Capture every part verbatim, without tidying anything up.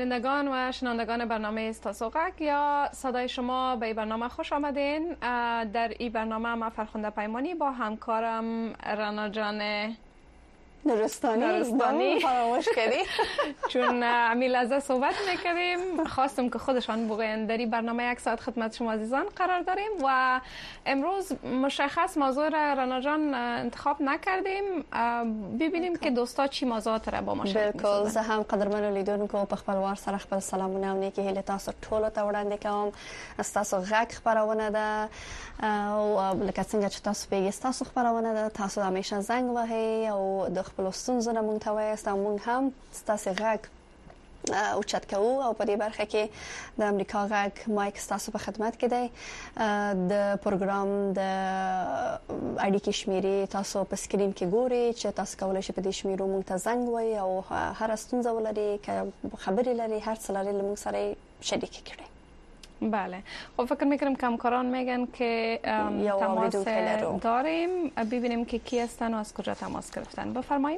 بینندگان و شنوندگان برنامه استاسوغک یا صدای شما به این برنامه خوش آمدین. در این برنامه ما فرخنده پیمانی با همکارم رنا جان نورستانی نورستانی فراموش کردی چون امی لحظه صحبت میکردیم خواستم که خودشان بگوین در این برنامه یک ساعت خدمت شما عزیزان قرار داریم و امروز مشخص موضوع را رنا جان انتخاب نکردیم. ببینیم که دوستا چی موضوعات را با ما شریک بالکل زه هم قدرمنو لیدونکو په خپلوار سره خپل سلامونه او نیکی هیله تاسو ټولو ته وړاندې کوم. تاسو غږ خبرونه ده او لکه څنګه چې تاسو پیګی تاسو خبرونه ده تاسو همیشه زنګ وهي او د خپل ستونزو نه مونږ ته وایست او مونږ هم تاسو غږ او چت کوو او په دې برخه کې د امریکا غږ مایک تاسو په خدمت کې دی. د پروګرام د اړیکې شمیرې تاسو په سکرین کې ګوري چې تاسو کولای شئ په دې شمیرو مونږ ته زنګ وایي او هر ستونزه ولري که خبرې لري هر څه لري مونږ سره شریک کړئ. بله خب فکر میکنم که همکاران میگن که تماس داریم. ببینیم که کی هستن و از کجا تماس گرفتن. بفرمایید.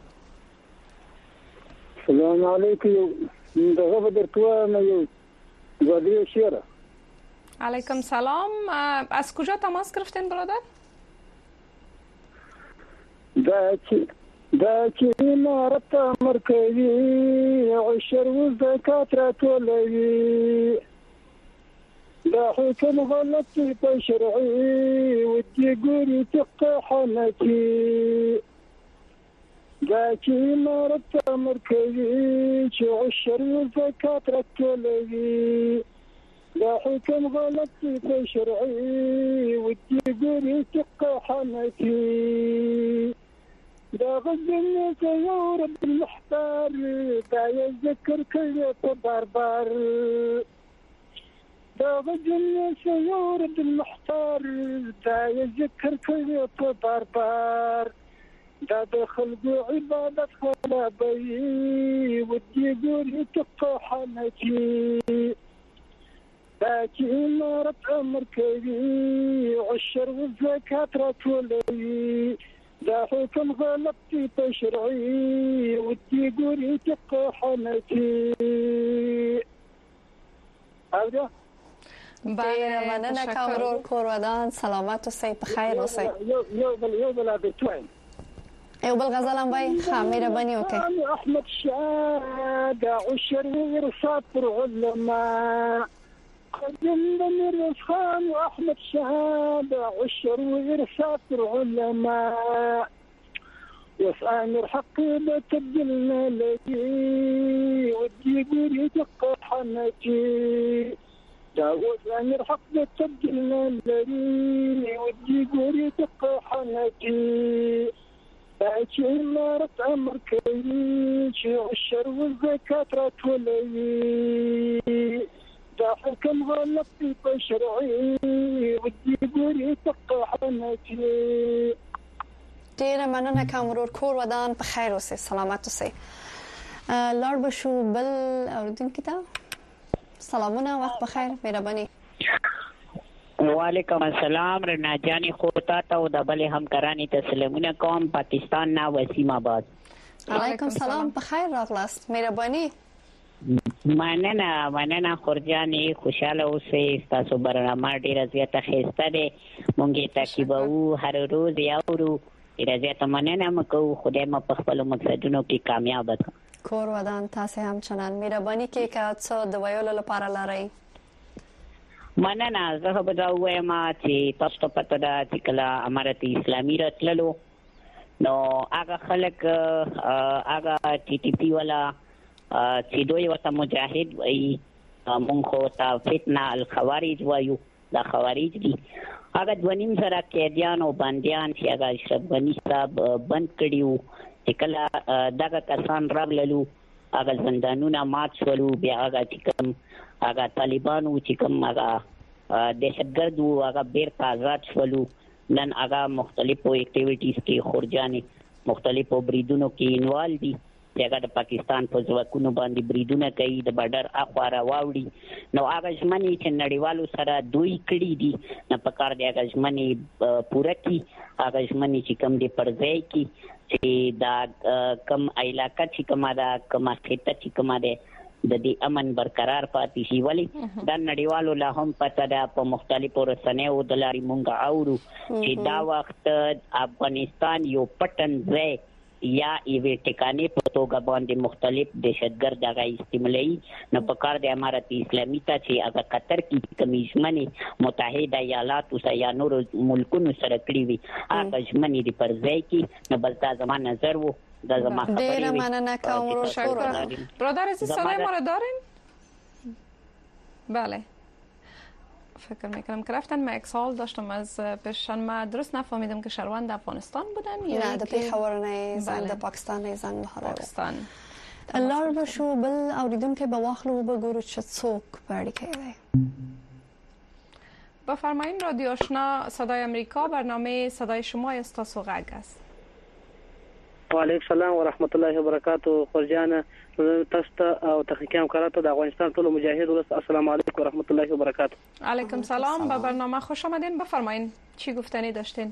سلام علیکم. دغه بدر تو نه یو شیره. علیکم سلام. از کجا تماس گرفتین برادر؟ دا چی دا چې امارت مرکزی عشر و زکات را ټولوي دا حكم غلطي بشرعي ودي قولي تقى حنكي دا كي مرت مركزي شو عشر وزكاة ركولي دا حكم غلطي بشرعي ودي قولي تقى حنكي دا غزني سيورب المحتار دا يذكر كل باربار دا غجل سيور بالمحتار دا يذكر كل باربار دا دخل بعبادة خلابي ودي يقول تقى حنكي دا كي إمارة أمريكي عشر والزكاة راتولي دا حكم غلطي تشرعي ودي يقول تقى حنكي أولا بله مننه کامرور کورودان سلامت و سی بخیر اوسئ. یو یو بل یو بل ابتوین یو بل غزل هم وای خامره بنی اوکي. احمد شاد عشر ورصات علماء قدم بن خان واحمد شاد عشر ورصات علماء وسأل الحق بتبدلنا لي ودي قولي تقى حنكي داود أمير حق تبدلنا الذي ودي قولي تقى حنكي باكي إمارة أمريكي شيع الشر والزكاة راتولي دا حكم غلطي بشرعي ودي قولي تقى حنكي. ډیره مننه کامرور کور ودان په خیر اوسئ سلامت اوسئ. لاړ بشو بل اوردونکو ته سلامونه وخت بخیر مهرباني. وعلیکم السلام رنا جانی خوتا ته او د بل همکارانی ته سلامونه کوم پاکستان نا وسیم آباد. علیکم سلام بخیر راغلاست مهرباني. مننه مننه خورجانی خوشاله اوسئ. تاسو برنامه ډیره زیاته خسته ده مونږه تعقیبو هر روز یاورو ډیره زیاته مننه مکو خدای ما په خپل مقصدونو کې کامیاب کړي. کور ودان تاسو هم چنان مهرباني کې کا څو د ویولو لپاره لاري. مننه زه به دا وایم چې تاسو ته پته ده چې کله امارت اسلامي راتللو نو هغه خلک هغه ټي ټي پی ولا چې دوی وته مجاهد وي مونږ خو ته فتنه الخوارج وایو دا خوارج دي. هغه دونیم سره کېدیان او باندیان چې هغه اشرف غنی صاحب بند کړیو چې کله دغه کسان راغللو هغه زندانونه مات شولو بیا هغه چې کوم هغه طالبانو چې کوم هغه دهشتګرد وو هغه بیرته آزاد شولو. نن هغه مختلفو اکټیویټیز کې خورجانې مختلفو بریدونو کې انوال دي چې هغه د پاکستان په ځواکونو باندې بریدونه کوي د بارډر اخوا راوړي. نو هغه ژمنې چې نړیوالو سره دوی کړي دي نه په کار دی هغه ژمنې پوره کړي. هغه ژمنې چې کوم دي پر ځای کړي چې دا کم علاقه چې کومه ده کومه خطه چې کومه ده د دې امن برقرار پاتې شي. ولی د نړیوالو لا هم پته ده په مختلفو رسنیو د لارې مونږ اورو چې دا وخت افغانستان یو پټن ځای یا ایوه ټکانې په توګه باندې مختلف دهشتګرد هغه استعمالي. نو په کار د امارت اسلامي ته چې هغه قطر کې کمیشنې متحده ایالاتو سره یا نور ملکونو سره کړی وي هغه ژمنې د پر ځای کې. نو بل تا زمان نظر وو دا زما خبرې ډیر مننه کوم رو شکر. برادر عزیز صدای ما رو دارین؟ بله فکر میکنم که رفتن. من یک سوال داشتم از پیششان، ما درست نفهمیدم که شهروند افغانستان بودن یا نه د پیښور نه زنگ د پاکستان نه زنگ بهاره پاکستان. لار بشو بل اوریدونکو به واخلو بگورو چه څوک پړی کوي. بفرمایین رادیو آشنا صدای امریکا، برنامه صدای شما استاسو غږ است. و علیکم السلام و رحمت الله و برکاته. خورجان تاسو ته او تخنیکی همکارانو د افغانستان ټول مجاهد ولس السلام علیکم و رحمت الله و برکاته. علیکم سلام. به برنامه خوش آمدین. بفرمایین چی گفتنی داشتین؟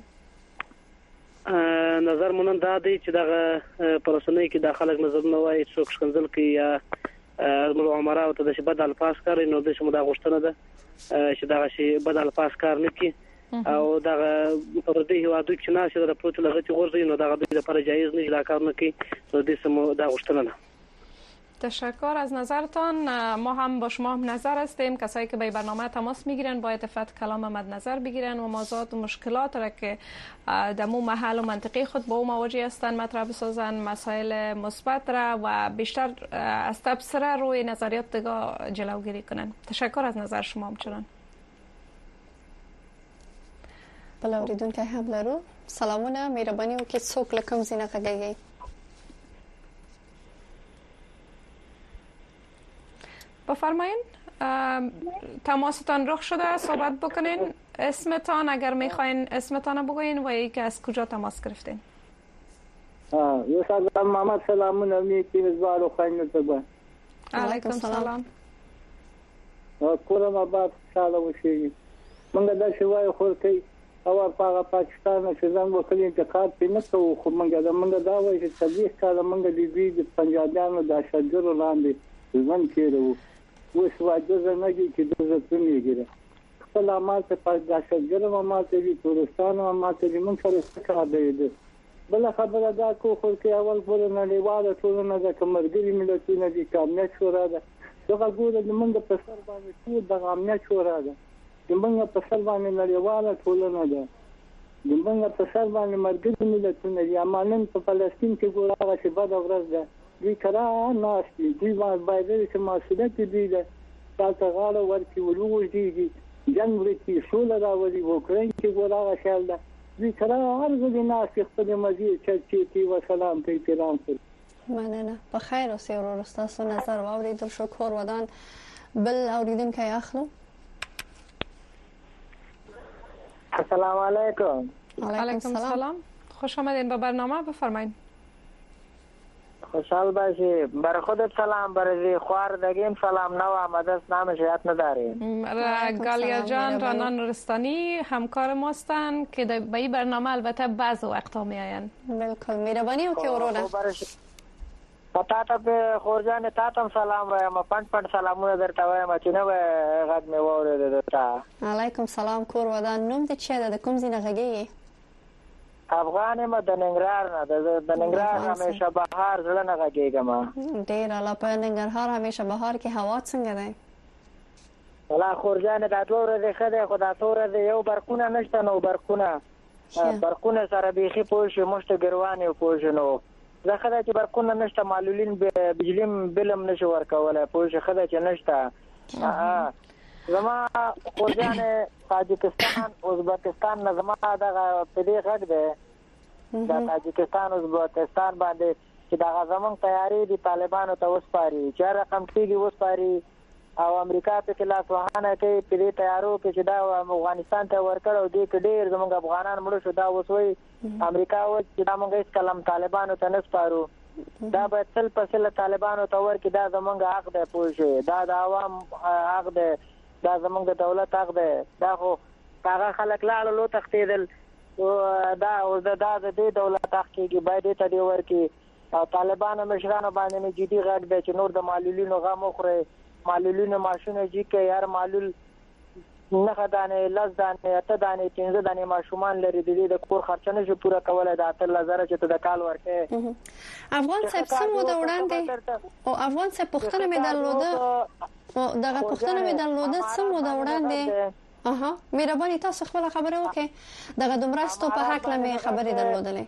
نظر مونږ دا دی چې دغه پرسنۍ کې داخله نظرونه وایي څوک شکنځل کوي یا موږ عمره او ته د شبد الفاظ کار نو د شمو دا غوښتنه ده چې دغه شی بد الفاظ کار نه کوي او دغه پر دې هوادو چې ناشه د پروت لغتي غورځي نو دغه د لپاره جایز نه لا کار نه کوي. نو د سمو دا غوښتنه ده. تشکر از نظرتان. ما هم با شما هم نظر هستیم. کسایی که به برنامه تماس میگیرن باید فتح کلام مد نظر بگیرن و موضوعات و مشکلات را که در مو محل و منطقی خود با او مواجه هستند مطرح بسازن، مسائل مثبت را و بیشتر از تبصره روی نظریات دیگه جلوگیری کنن. تشکر از نظر شما همچنان. بل اوریدونکو هم لرو. سلامونه، مهرباني وکړئ څوک له کوم ځای نه غږیږئ؟ بفرمایین تماستان رخ شده، صحبت بکنین. اسمتان اگر میخواین اسمتان بگوین و ای که از کجا تماس گرفتین. ها یو سلام محمد سلامونه میکی زوارو خاینه تبا. علیکم سلام. کورم آباد ساله وشي. منګه دا شوای خور کوي او په پاکستان کې ځان وکړي انتقاد پینې کوو خو منګه دا منګه دا وایي چې تبلیغ کاله منګه د دې د پنجابیانو د شجرو لاندې ځان کېرو اوس واجه نه دي چې د زړه میګره خپل عمل ته په د شجرو ما ته دي تورستانو ما ته دي مونږ سره څه دی. بل خبره دا کو خو کې اول ګور نه لیواله ټولنه د کمرګری ملتونه دي کامیاب شورا ده دغه ګور د منګه په سر باندې ټول د کامیاب شورا ده د منګه په سر باندې لیواله ټولنه ده د منګه په سر باندې مرګ ملتونه دي. امانن په فلسطین کې ګور هغه چې بد ورځ ده دوی کرا ناشتي دوی باید چې مسؤلیت دي ده تاسو غاړه ورکی ولوږي جنگ ورکی شول راوړي وکړي چې ګور هغه شال ده دوی کرا هرڅه دي ناشتي خپل مزي چې چې و سلام ته احترام کوي. مننه. په خیر اوسئ ورور. تاسو نظر واوریدل شو کور ودان. بل اوریدونکو اخلو. السلام علیکم. علیکم السلام. خوش آمدین به برنامه. بفرمایید. خوشحال باشی. بر خودت سلام، بر خواردگیم سلام. نو آمده نامش یاد نداریم. گالیا جان رانان رستانی همکار ماستن که به این برنامه البته بعض وقتا می آین. بالکل مهربانی و که ورونه. تا ته په خورجان تا ته سلام وایم. پند پند سلامونه درته وایم چې نو غږ مې واورېد درته. علیکم سلام. کور ودان. نوم دې چی ده؟ د کوم ځای نه غږیږي؟ افغان یم د ننګرهار نه. د ننګرهار همیشه بهار زړه نه غږیږم. ډېر اعلی. په ننګرهار همیشه بهار کې هوا څنګه ده؟ ولا خورجان دا دوه ورځې ښه دی خو دا څو ورځې یو برقونه نشته نو برقونه برقونه سره بیخي پوه شو مشت ګروانې پوه شو نو زه خدای چې برقونه نشته معلولین بجلیم بلم نشو ورکولای پوه شو خدای چې نشته. زما خورجان تاجکستان ازبکستان نه زما دغه په دې غږ دی د تاجکستان ازبکستان باندې چې دغه زمونږ تیاری دي طالبانو ته وسپاري چې رقم کېږي وسپاري او امریکا په کې لاس وهانه کوي په دې تیارو کې چې دا افغانستان ته ورکړ او دې کې ډېر زمونږ افغانان مړه شو. دا وسوي امریکا و چې دا مونږ هیڅ کلم طالبانو ته نه سپارو. دا به تل په سل طالبانو ته ورکړي. دا زمونږ حق دی پوه شئ. دا د عوام حق دی. دا زمونږ د دولت حق دی. دا خو هغه خلک لاړل او تښتېدل دا دا د دې دولت حق کېږي باید دې ته دې ورکړي طالبان مشرانو باندې جدي غږ دی چې نور د معلولینو غم وخوري معلولینو ماشونه جی کې هر معلول نه خدانه لز دانه ته دانه پنځه دانه ماشومان لري د دې د کور خرچنه چې پوره کوله د اتل لزر چې ته د کال ورکه افغان صاحب سمو د وړاندې او افغان صاحب پښتنه مې درلوده او دغه پښتنه مې درلوده سمو د وړاندې اها مهرباني تاسو خپل خبره وکړئ دغه دمرستو په حق لمه خبرې درلودلې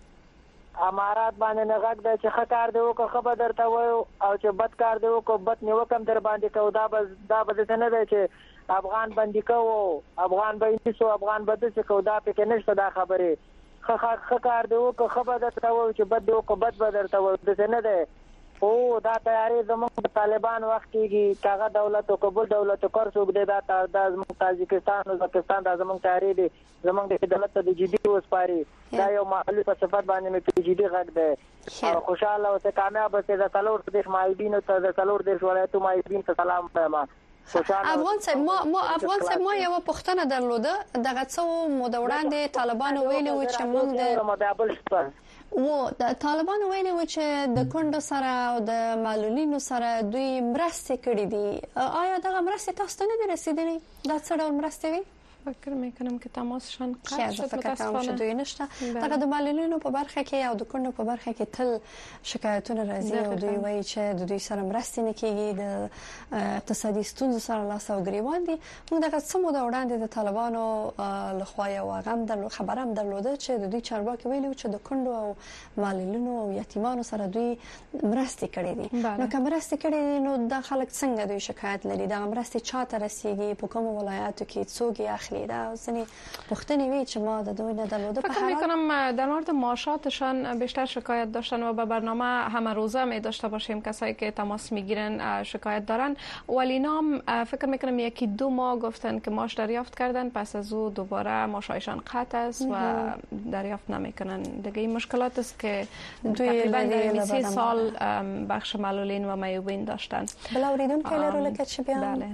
امارات باندې نه غږ دی چې ښه کار دی وکړه خبر درته وایو او چې بد کار دی وکړه بد نیوکم در باندې کو دا به دا به څه نه دی چې افغان باندې کو افغان باندې سو افغان باندې څه کو دا پکې نشته دا خبره ښه ښه کار دی وکړه خبر درته وایو چې بد دی وکړه بد به درته وایو څه نه دی او دا تیاری زموږ طالبان وخت کېږي کاغه دولت او قبول دولت کور څوک دی دا د تاجکستان او پاکستان د زموږ تیاری دی زموږ د دولت د جدي وسپاري دا یو معلومه په صفات باندې مې په جدي غږ دی او خوشاله او ته کامیاب اوسې د څلور دیش مایبین ته د څلور دیش ولایتو مایبین ته سلام وایم افغان صاحب ما ما افغان صاحب ما یو پښتنه درلوده دغه څو مودوړاندې طالبانو ویلي و چې موږ د و د طالبانو ویلي و چې د کندو سره او د معلولینو سره دوی مرسته کړې دي آیا دغه مرسته تاسو ته نه رسیدلې دا څه ډول مرسته وي فکر میکنم که تماسشان قطع شد فکر کنم چې دوی نشته دغه د معلولینو په برخه کې او د کندو په برخه کې تل شکایتونه راځي او دوی وایي چې د دوی سره مرسته نه کیږي د اقتصادي ستونزو سره لاس او ګریوان دي موږ دغه سمو د وړاندې د طالبانو لخوا یو غم در خبرم درلوده چې د دوی چارواکي ویلي چې د کندو او معلولینو او یتیمانو سره دوی مرسته کړې دي نو که مرسته کړې دي نو د خلک څنګه دوی شکایت لري د مرسته چاته رسیږي په کوم ولایتو کې څوک یې دا سنی پختنی وی چې ما د دوی نه درلوده فکر میکنم در مورد معاشاتشان بیشتر شکایت داشتن و به برنامه همه روزه می داشته باشیم کسایی که تماس میگیرن شکایت دارن ولی نام فکر میکنم یکی دو ماه گفتن که معاش دریافت کردن پس از او دوباره معاششان قطع است و دریافت نمیکنن دیگه این مشکلات است که تقریبا در سی سال بخش معلولین و معیوبین داشتن بلاوریدون که لرو لکه چی بیان بله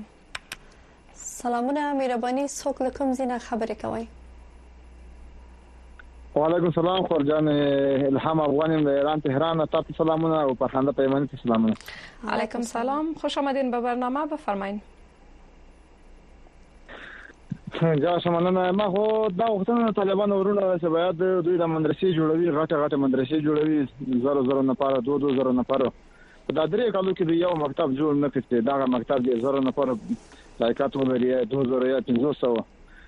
سلامونه مهرباني څوک لکم زینه خبرې کوي وعلیکم السلام خورجان الهام افغانی د ایران تهران تاسو سلامونه او فرخنده پیمانی ته سلامونه علیکم سلام خوش آمدین به برنامه بفرمایید جا شمنه ما خو دا وختونه طالبان ورونه چې باید دوی د مدرسې جوړوي غټه غټه مدرسې جوړوي زره زره نفر دو دو زره نفر دا درې کالو کې یو مکتب جوړ نه کړي دا مکتب د زره نفر لایقات ولري دو زره یا پنځه سوه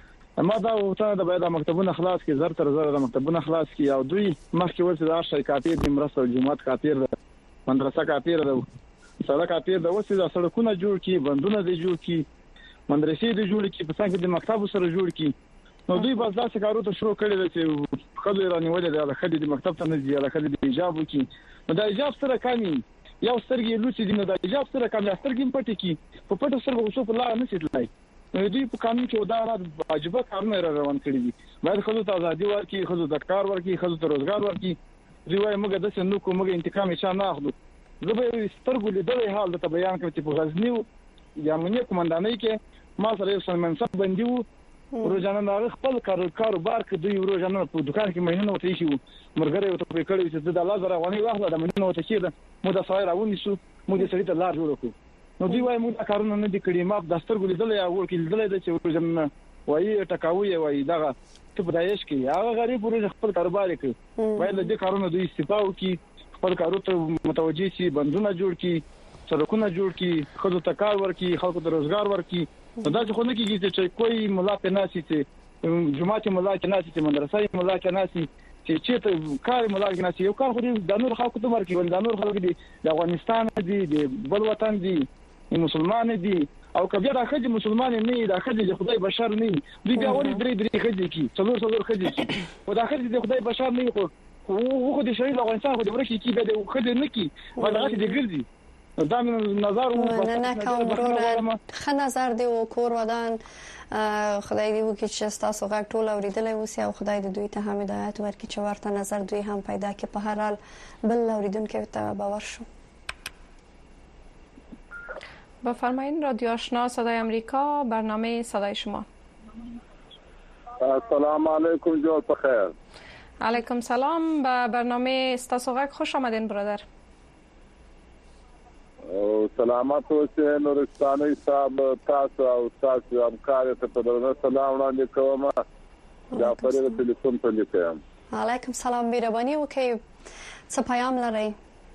اما دا وته د باید مکتبونه خلاص کی زر تر زر د مکتبونه خلاص کی او دوی مخکې ورته د ارشای کاپیر د مرسته جماعت کاپیر د مدرسه کاپیر د سړک کاپیر د وسې د سړکونه جوړ کی بندونه د جوړ کی مدرسې د جوړ کی په څنګه د مکتب سره جوړ کی نو دوی بس دا څه کارو ته شروع کړی چې خدای رانی ولې د خدای د مکتب ته نه دی د خدای د ایجاب کی نو د ایجاب سره کمی یو سترګې لوڅې دي نو د ایجاب سره کمی سترګې پټې کی په پټو سره وسو په لار نه سیدلای دوی په قانون کې ودا را واجبہ کارونه روان کړی دي باید خلکو ته ازادي ورکړي خلکو ته کار ورکړي خلکو ته روزګار ورکړي دوی وايي موږ د سنو کوم موږ انتقام یې نه اخلو زه به سترګو لیدلې حال ته بیان کوم چې په غزنی یا منی کومندانۍ کې ما سره یو منصب بندي وو روزانه نه خپل کار کاروبار کې دوی روزانه په دکان کې مهینه وته شي مرګره وته په کړی چې د الله زره غونې واخله د مهینه وته کېده مو د سوای راونی شو مو د سړی ته لار جوړ کړو نو دوی وايي موږ کارونه نه دي کړی ما د سترګو لیدلې یا ور کې لیدلې د چې روزانه وایي ټکاوي وایي دغه ته په دایښ کې هغه غریب ورته خپل کاروبار کوي وایي د دې کارونه دوی استفاده کوي خپل کارو ته متوجي شي بندونه جوړ کړي سړکونه جوړ کړي خلکو ته کار ورکړي خلکو ته روزګار ورکړي دا چې خو نه کېږي چې کوئی مولا په ناسي چې جمعه مولا کې ناسي چې مدرسې مولا کې ناسي چې چې کار مولا کې ناسي یو کار خو د نور خلکو ته ورکړي ول د نور خلکو دي د افغانستان دي د بل وطن دي مسلمان دي او کبه دا خځې مسلمان نه دا خځې د خدای بشر نه دوی بیا ولې درې درې خځې کی څلور څلور خځې کی او دا خځې د خدای بشر نه خو خو د شریف افغانستان خو د ورکی کی به د خځې نه کی ولغه دې ګرځي دا من نظر و نه نه کوم ورور خ نظر دی او کور ودان خدای دې وکړي چې تاسو غږ ټول اوریدلای اوسئ او خدای دې دوی ته هم هدایت ورکړي چې ورته نظر دوی هم پیدا کړي په هر حال بل اوریدونکو ته باور شو بفرمایید رادیو آشنا صدای آمریکا برنامه صدای شما السلام علیکم جوړ په خیر علیکم سلام. به برنامه ستاسو غږ خوش آمدین برادر. سلامات اوسئ نورستاني صاحب، تاسو او تاسو همکار ته په درنه سلام وړاندې کوم. جعفر د ټلیفون په لیکم. علیکم سلام. مهرباني وکړئ څه پیغام لرئ؟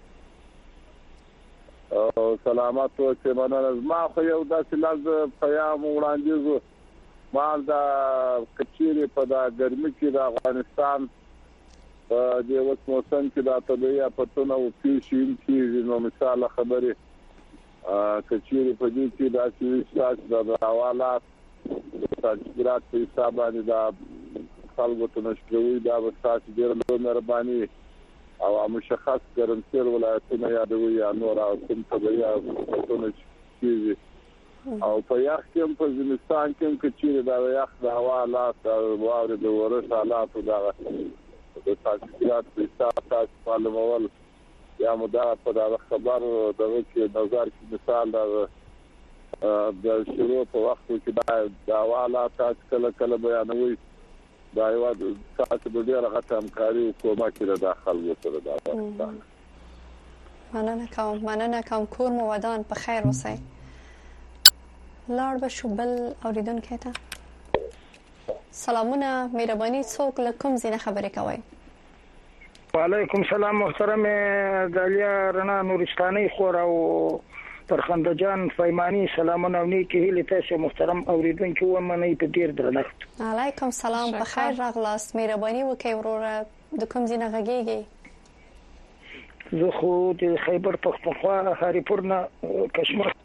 او سلامات اوسئ. مننه. ما خو یو داسې لاز پیغام وړاندې ما دا کچيري په دا ګرمي کې د افغانستان په دې وخت موسم کې دا طبيعي اپتونه او پیښې چې نو مثال خبره کچيري په دې کې دا چې ساس د حوالات تجربات په حساب باندې دا خلکو ته نشوي دا وسات ډېر له مهرباني او مشخص ګرمسیر ولایتونه یادوي یا نور او کوم طبيعي اپتونه چې او په یخ کې په زمستان کې کچيري دا یخ د حوالات او واورې د ورس حالات دا د تاکیدات په حساب تاسو معلومول یا مدار په دا خبر دغه کې نظر کې مثال د شروع په وخت کې دا د حوالات کله کله بیانوي دا یو تاسو د ډیره غټه همکاري حکومت کې داخل وته دا مننه کوم مننه کوم کور مو ودان په خیر اوسئ. لاړ به شو بل اوریدونکو ته. سلامونه. مهرباني څوک له کوم ځای خبرې کوي؟ وعلیکم سلام محترم دالیا رنا نورستاني خور او پرخنده جان فیمانی سلامونه او نیکی هیله تاسو محترم اوریدونکو ومنئ په ډیر درنښت. علیکم سلام. په خیر راغلاست. مهرباني وکړئ وروره د کوم ځای غږیږئ؟ زه خو د خیبر پختونخوا هریپور نه کشمیر.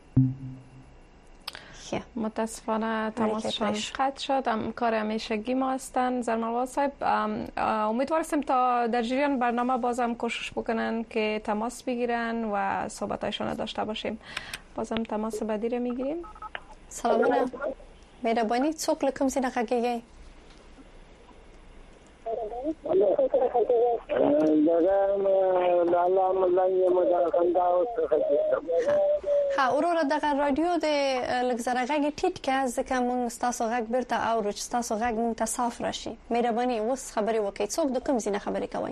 متاسفانه تماسشان قطع شد. همکار همیشگی ما هستند زرمالواز صاحب. امیدوارستیم تا در جریان برنامه بازم کوشش بکنن که تماس بگیرن و صحبتایشان داشته باشیم. بازم تماس بعدی رو میگیریم. سلامونه. مهربانی څوک له کوم ځای غږیږئ؟ ها وروره دغه رادیو د لګزره غږی ټیټ کې ځکه موږ تاسو غږ بیرته اورو چې تاسو غږ موږ ته صاف راشي. مهرباني اوس خبرې وکړئ. څوک د کوم ځای خبرې کوي؟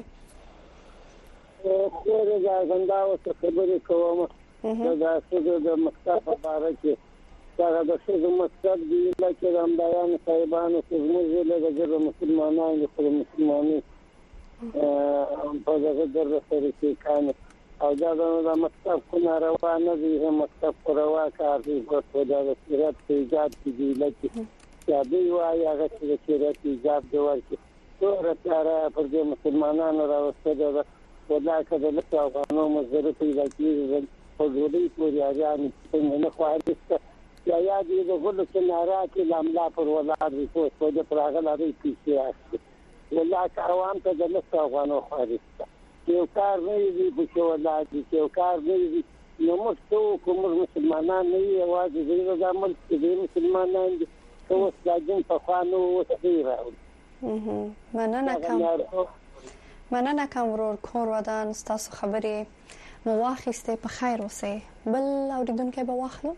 زه د غندا او خبرې کوم. دا څه د مکتب په اړه کې دا د څه مکتب دی چې د بیان صاحبانو چې موږ له د مسلمانانو د مسلمانانو په دغه درسره کې کانه او دا د مکتب کو روانه دي. مکتب روا کار دی په دغه سیرت ایجاد دی لکه یا دی وايي هغه چې سیرت ایجاد دی ورته ټول تر پر دې مسلمانانو راوسته ده ودا کده له افغانو مزره پیدا کیږي په دې پورې اړین څنګه خواهد یا یا دې د غلو کنارات لاملا پر ولادت په توګه پراغه لري چې ولا کاروان ته د لسته افغانو خارج یو کار نه دی چې ولادت یو کار نه دی نو موږ ټول کوم مسلمانان نه یو واځي د عمل کې مسلمانان دي او څنګه په خوانو وسیره مننه کوم مننه کوم ورور کور ودان تاسو خبرې مو واخیسته په خیر اوسئ. بل اوریدونکو به واخلو.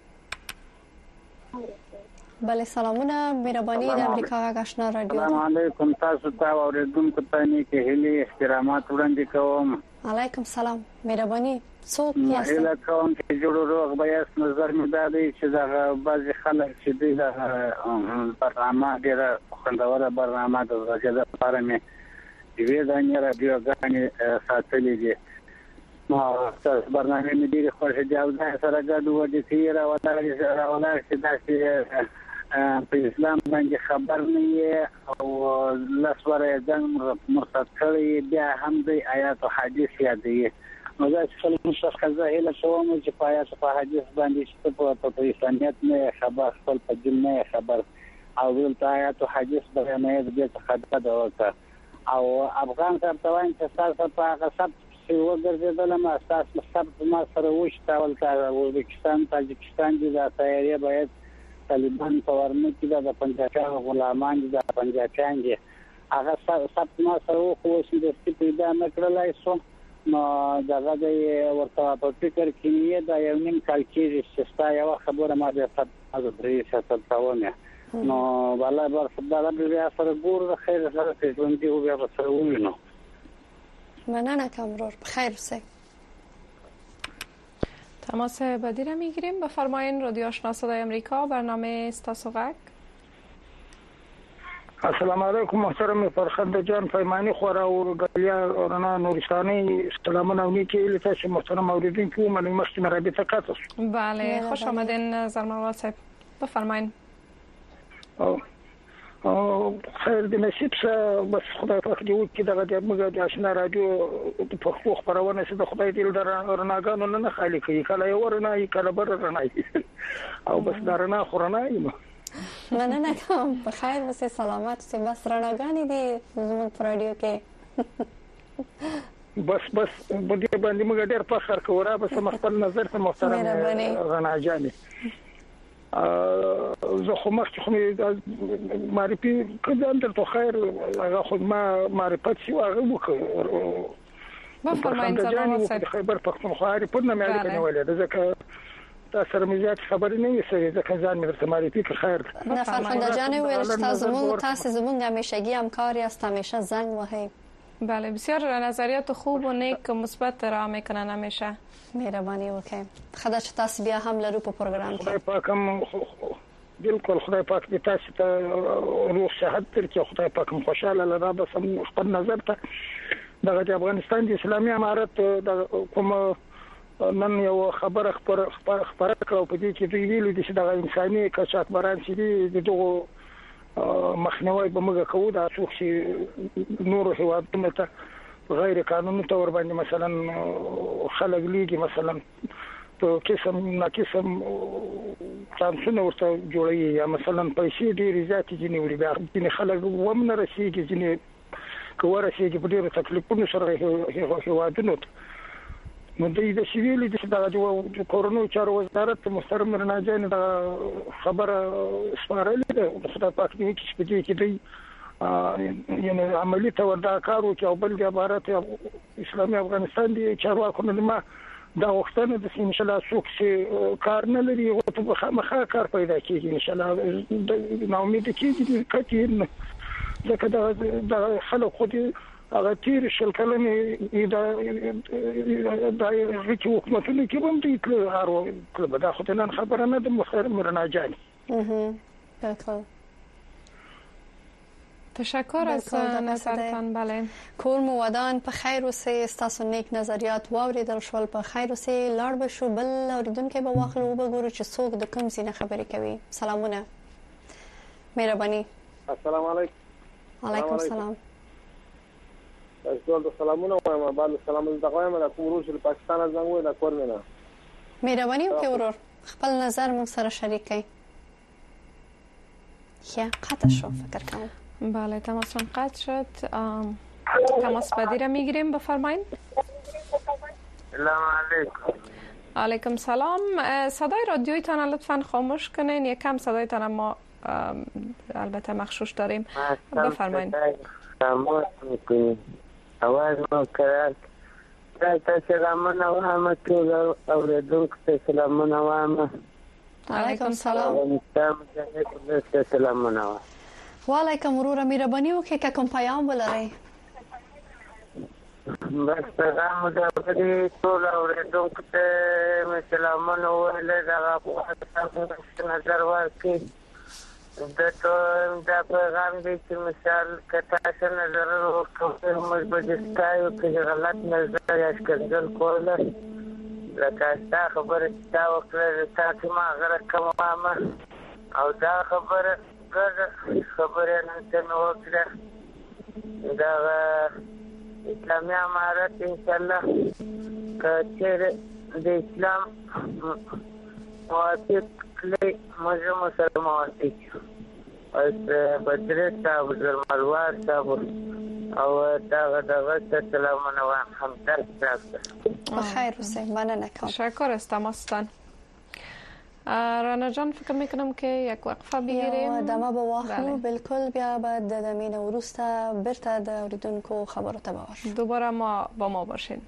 بله سلامونه. مهرباني د امریکا غاښنا رادیو. السلام علیکم. تاسو ته اوریدونکو ته نیکه هیلې احترامات وړاندې کوم. علیکم سلام. مهرباني څوک یاست؟ هیله کوم چې جوړ روغ بیاس نظر مې دادی چې دا بعضی خلک چې د برنامه ډیره خوندوره برنامه د راځي لپاره مې وی دا نه رادیو غانې ساتلې دي. ما تاسو برنامه مې ډیره خوښه دی او دا سره غاډو ودی تیر او دا سره ولا چې دا په اسلام باندې خبر نه یې او لاسوره ځان مرتد کړی بیا هم د آیات او حدیث یادې نو دا چې خلک مشخصه هله کوم چې په آیات او حدیث باندې چې په په اسلامیت نه خبر خپل په دین نه خبر او ولته آیات او حدیث بیانې د خدای د وکړه او افغان سرتوان چې تاسو په هغه سب یو ګرځیدل ما تاسو سب ما سره وښتا ولکه وزبکستان تاجکستان دي د تیاری باید طالبان په ورنه کې د پنځه غلامان دي د پنځه دي هغه سب ما سره خو چې د پیدا نکړلای سو نو دغه د ورته په فکر کې دا یو نیم کال کې چې ستا یو خبره ما د فقط د درې ساعت تاونه نو والله بر خدای بیا سره ګور خیر سره ژوند دی او بیا سره وینو. مننه کامرور، بخیر اوسئ. تماس بعدی را میگیریم. بفرمایین. رادیو آشنا صدای امریکا، برنامه استاسو غک. السلام علیکم محترم فرخنده جان پیمانی خورا او غالیا رنا نورستانی سلامونه او نیکی لته محترم اوریدونکو من مخکې رابطه کاتو. بله خوش آمدین زرمروان صاحب، بفرمایین. او خیر د نصیب سره بس خدای پاک دې وکړي دغه د موږ د آشنا رادیو په پښتو خبرونه چې د خدای دې رڼاګانو نه خالي کوي، کله یو ورنه کله بر رڼا او بس دا رڼا خورنه یم. مننه کوم، بخیر اوسئ، سلامت اوسئ. بس رڼاګانې دي زموږ په رادیو کې. بس بس باندې باندې موږ ډېر فخر کوو را بس خپل نظر ته محترم رڼا جانې. زه خو مخکې خو معرفي کړم درته خیر هغه خو ما معرفت شي هغه وکړ. بفرمایئ زرمروان صاحب. خیبر پختونخوا په نامه اړیکه نیولې ده ځکه تاسو سره مې زیات خبرې نه وي سره ځکه ځان مې درته معرفي کړ. خیر نه فرخنده جان ویل چې تاسو زموږ تاسو زموږ همیشگی همکار یاست، همیشه زنگ وهی. بله بسیار نظریات خوب و نیک و مثبت را میکنن همیشه. مهربانی وکړئ. خدای چې تاسو بیا هم لرو په پروګرام کې. خدای پاک هم بالکل خدای پاک دې تاسو ته روح صحت درکړي. خدای پاک هم خوشاله لرا بس خپل نظر ته د افغانستان د اسلامي امارت د کوم نن یو خبره خبره خبره کړو په دې کې دوی ویلي دي چې د انساني قاچاقبران چې دغه مخنیوي به موږ کوو دا څوک چې نور هیوادونو ته غیر قانوني تور باندې مثلا خلک لیږي مثلا په قسم نه قسم څنګه ورته جوړي یا مثلا پیسې ډېر زیات دي نیولې بیا چې خلک ومنه رسیږي چې کومه رسیږي په ډېر تکلیفونو سره هیوادونو نو د دې سیویل د د کورونو چارو وزارت محترم رڼا جان دا خبره سپارلې ده. خدای پاک دې چې په دې کې دی یعنی عملی تور دا کارو چې بل د عبارت اسلامي افغانستان دی چارواکو نه ما دا وختونه د ان شاء الله څوک چې کار نه لري او په خامخا کار پیدا کیږي ان شاء الله. نو امید کیږي کتیر ځکه دا د خلک خو دې هغه تیر شل کلنې دا د حکومتونو کې هم دي کړو کله دا خو نن خبره نه د محترم رڼا جان. بالکل تشکر از نظرتان. بله کور مو ودان په خیر اوسئ، تاسو نیک نظریات واوریدل شول، په خیر اوسئ. لاړ به شو بل اوریدونکو به واخلو او وګورو چې څوک د کوم ځای خبرې کوي. سلامونه، مهرباني. السلام علیکم. وعلیکم السلام. زه سلامونه وایم، بعد سلام زه وایم د کوم روش د پاکستان از زنګ د کور نه. مهرباني وکړئ ورور خپل نظر مو سره شریک کړئ. یا قطع شو فکر کنم. بله تماسون قطع شد. تماس بعدی را میگیریم. بفرمایید. سلام علیکم. علیکم سلام. صدای رادیویتان لطفاً خاموش کنین، یکم صدایتان ما البته مخشوش داریم. بفرمایید. خاموش میکنیم آواز ما کرد تا سلامونه وامه ټول اوریدونکو ته سلامونه وامه. علیکم سلام. افغانستان سلامونه وامه. وعلیکم وروره مهرباني وکړئ که کوم پیام ولرئ. بس پیغام د دې ټول اوریدونکو ته مې سلامونه وویل. دغه په نظر ورکړئ د ټول دا پیغام دی چې مثال که تاسو نظر ورکوئ موږ به دې ستایو که غلط نظر یا ښکنځل کوله لکه ستا خبره چې تا وکړه تاسو ما هغه رقم او دا خبره ګډه خبره نن ته مې وکړه دغه اسلامي امارت انشاءالله که چېرې د اسلام موافق کړي موږ سره موافق یو. اوس بدر صاحب زرمروان صاحب او دغه دغه ته سلامونه وایم. همدرد صاحب بخیر اوسئ. مننه کوم. تشکر از تماستان. رنا جان فکر میکنم که یک وقفه بگیریم. یا دمه به واخلو. بالکل بیا بعد د دمین وروسته برته د اوریدونکو خبرو ته باور. دوباره ما با ما باشین.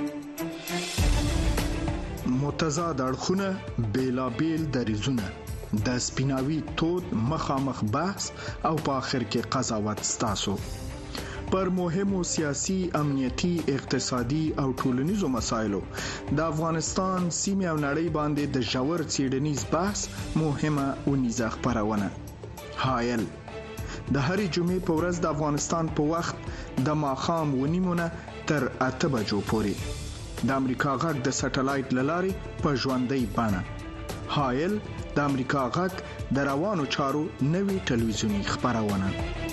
متضاد اړخونه بیلابیل دریزونه د سپیناوي تود مخامخ بحث او په اخر کې قضاوت ستاسو پر مهمو سیاسي، امنیتي، اقتصادي او ټولنیزو مسایلو د افغانستان سیمه او نړۍ باندې د ژور څېړنیز بحث مهمه ونیزه خبرونه هایل د هرې جمعې په ورځ د افغانستان په وخت د ماخام ونیمونه تر اته بجو پورې د امریکا غږ د سټلایټ لارې په ژوندۍ بڼه هایل د امریکا غږ د روانو چارو نوي ټلویزیونی خبرونه.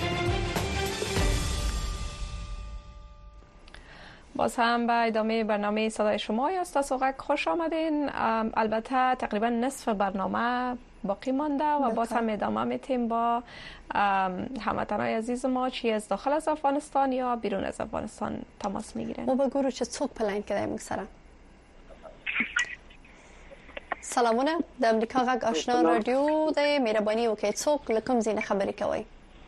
باز هم به ادامه برنامه صدای شما یا استاد غږ خوش آمدین. البته تقریبا نصف برنامه باقی مانده و باز هم ادامه میتیم با هموطنان عزیز ما چی از داخل از افغانستان یا بیرون از افغانستان تماس میگیرن. ما بگو چه څوک پلاین کړای موږ سره. سلامونه د امریکا غږ آشنا رادیو د مهرباني وکړئ څوک لکم زینه خبرې کوي.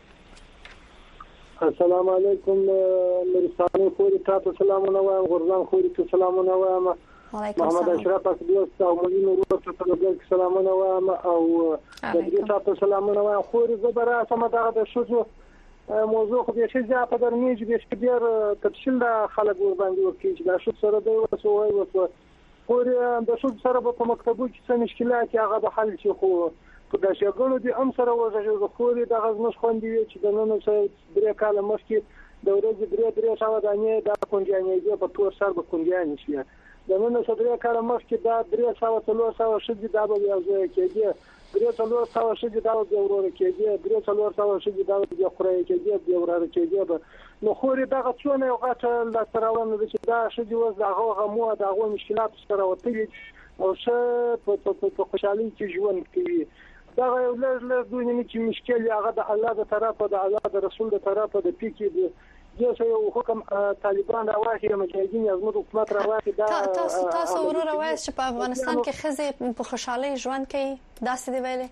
السلام علیکم نورستاني خوري تاسو سلامونه وایم غرزان خوري ته سلامونه وایم محمد اشرف دوست او مولوی نور ته ټول سلامونه وایم او د دې تاسو سلامونه وایم خوري زبره سم دغه د شوزو موضوع خو به شي په درمیج به شي ډیر تفصیل د خلک ور باندې ورکړي چې دا شو سره دی وسوي وسو خوري د شو سره په مکتبو کې څه مشکلات هغه به حل شي خو دا شګونو دي ام سره وځي خوري د غزمش خوندې چې د نن څه درې کاله مخکې د ورځې درې درې شاو دانې د کونجانې په تور سر به کونجانې شي د نن څه درې کاله مخکې دا درې شاو څلور شاو شدي دا به یو ځای کېږي درې څلور شاو شدي دا به ورور کېږي درې څلور شاو شدي دا به خوري کېږي د ورور کېږي نو خوري دغه څونه یو غټه لا تراونه چې دا شدي وز دغه غمو دغه مشکلات سره وتلي او څه په خوشحالي کې ژوند کوي. دا یو لږ لږ دونه چې مشکل هغه د الله د طرفه د الله د رسول د طرفه د پیکي د یو یو حکم طالبان راوړي مجاهدین یو حکومت راوړي دا تاسو تاسو ورو راوړئ چې په افغانستان کې خزه په خوشحالي ژوند کوي داسې دی ویلي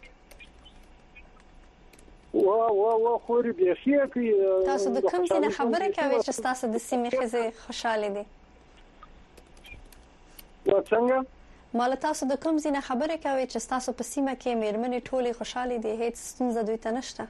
وا وا وا خوري به خیر کوي. تاسو د کوم څه خبره کوي چې تاسو د سیمې خزه خوشاله دي و څنګه مال تاسو د کوم ځینې خبره کوي چې تاسو په سیمه کې میرمنې ټولې خوشاله دي هیڅ ستونزه دوی ته نشته.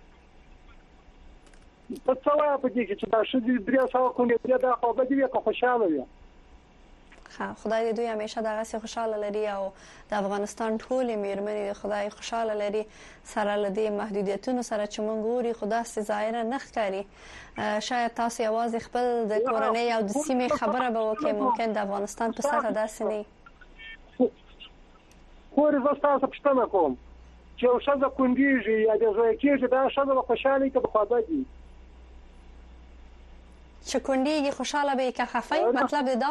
په څوا په دې کې چې دا شدي درې ساو کومې دا خو به دې خوشاله وي. ها خدای دې دوی همیشه دغه سي خوشاله لري او د افغانستان ټولې میرمنې خدای خوشاله لري سره لدی محدودیتونو سره چې مونږ ګوري خدا سي ظاهره نخکاری. شاید تاسو یوازې خپل د کورنۍ او د سیمې خبره به وکړي ممکن د افغانستان په سطح داسې نه خوري زستاسو پښتنه کوم چې یو شاده کندیږي یا د زوی کېږي دا شاده خوشاله کې بخوابه دي چې کندیږي خوشاله به کې خفای مطلب دا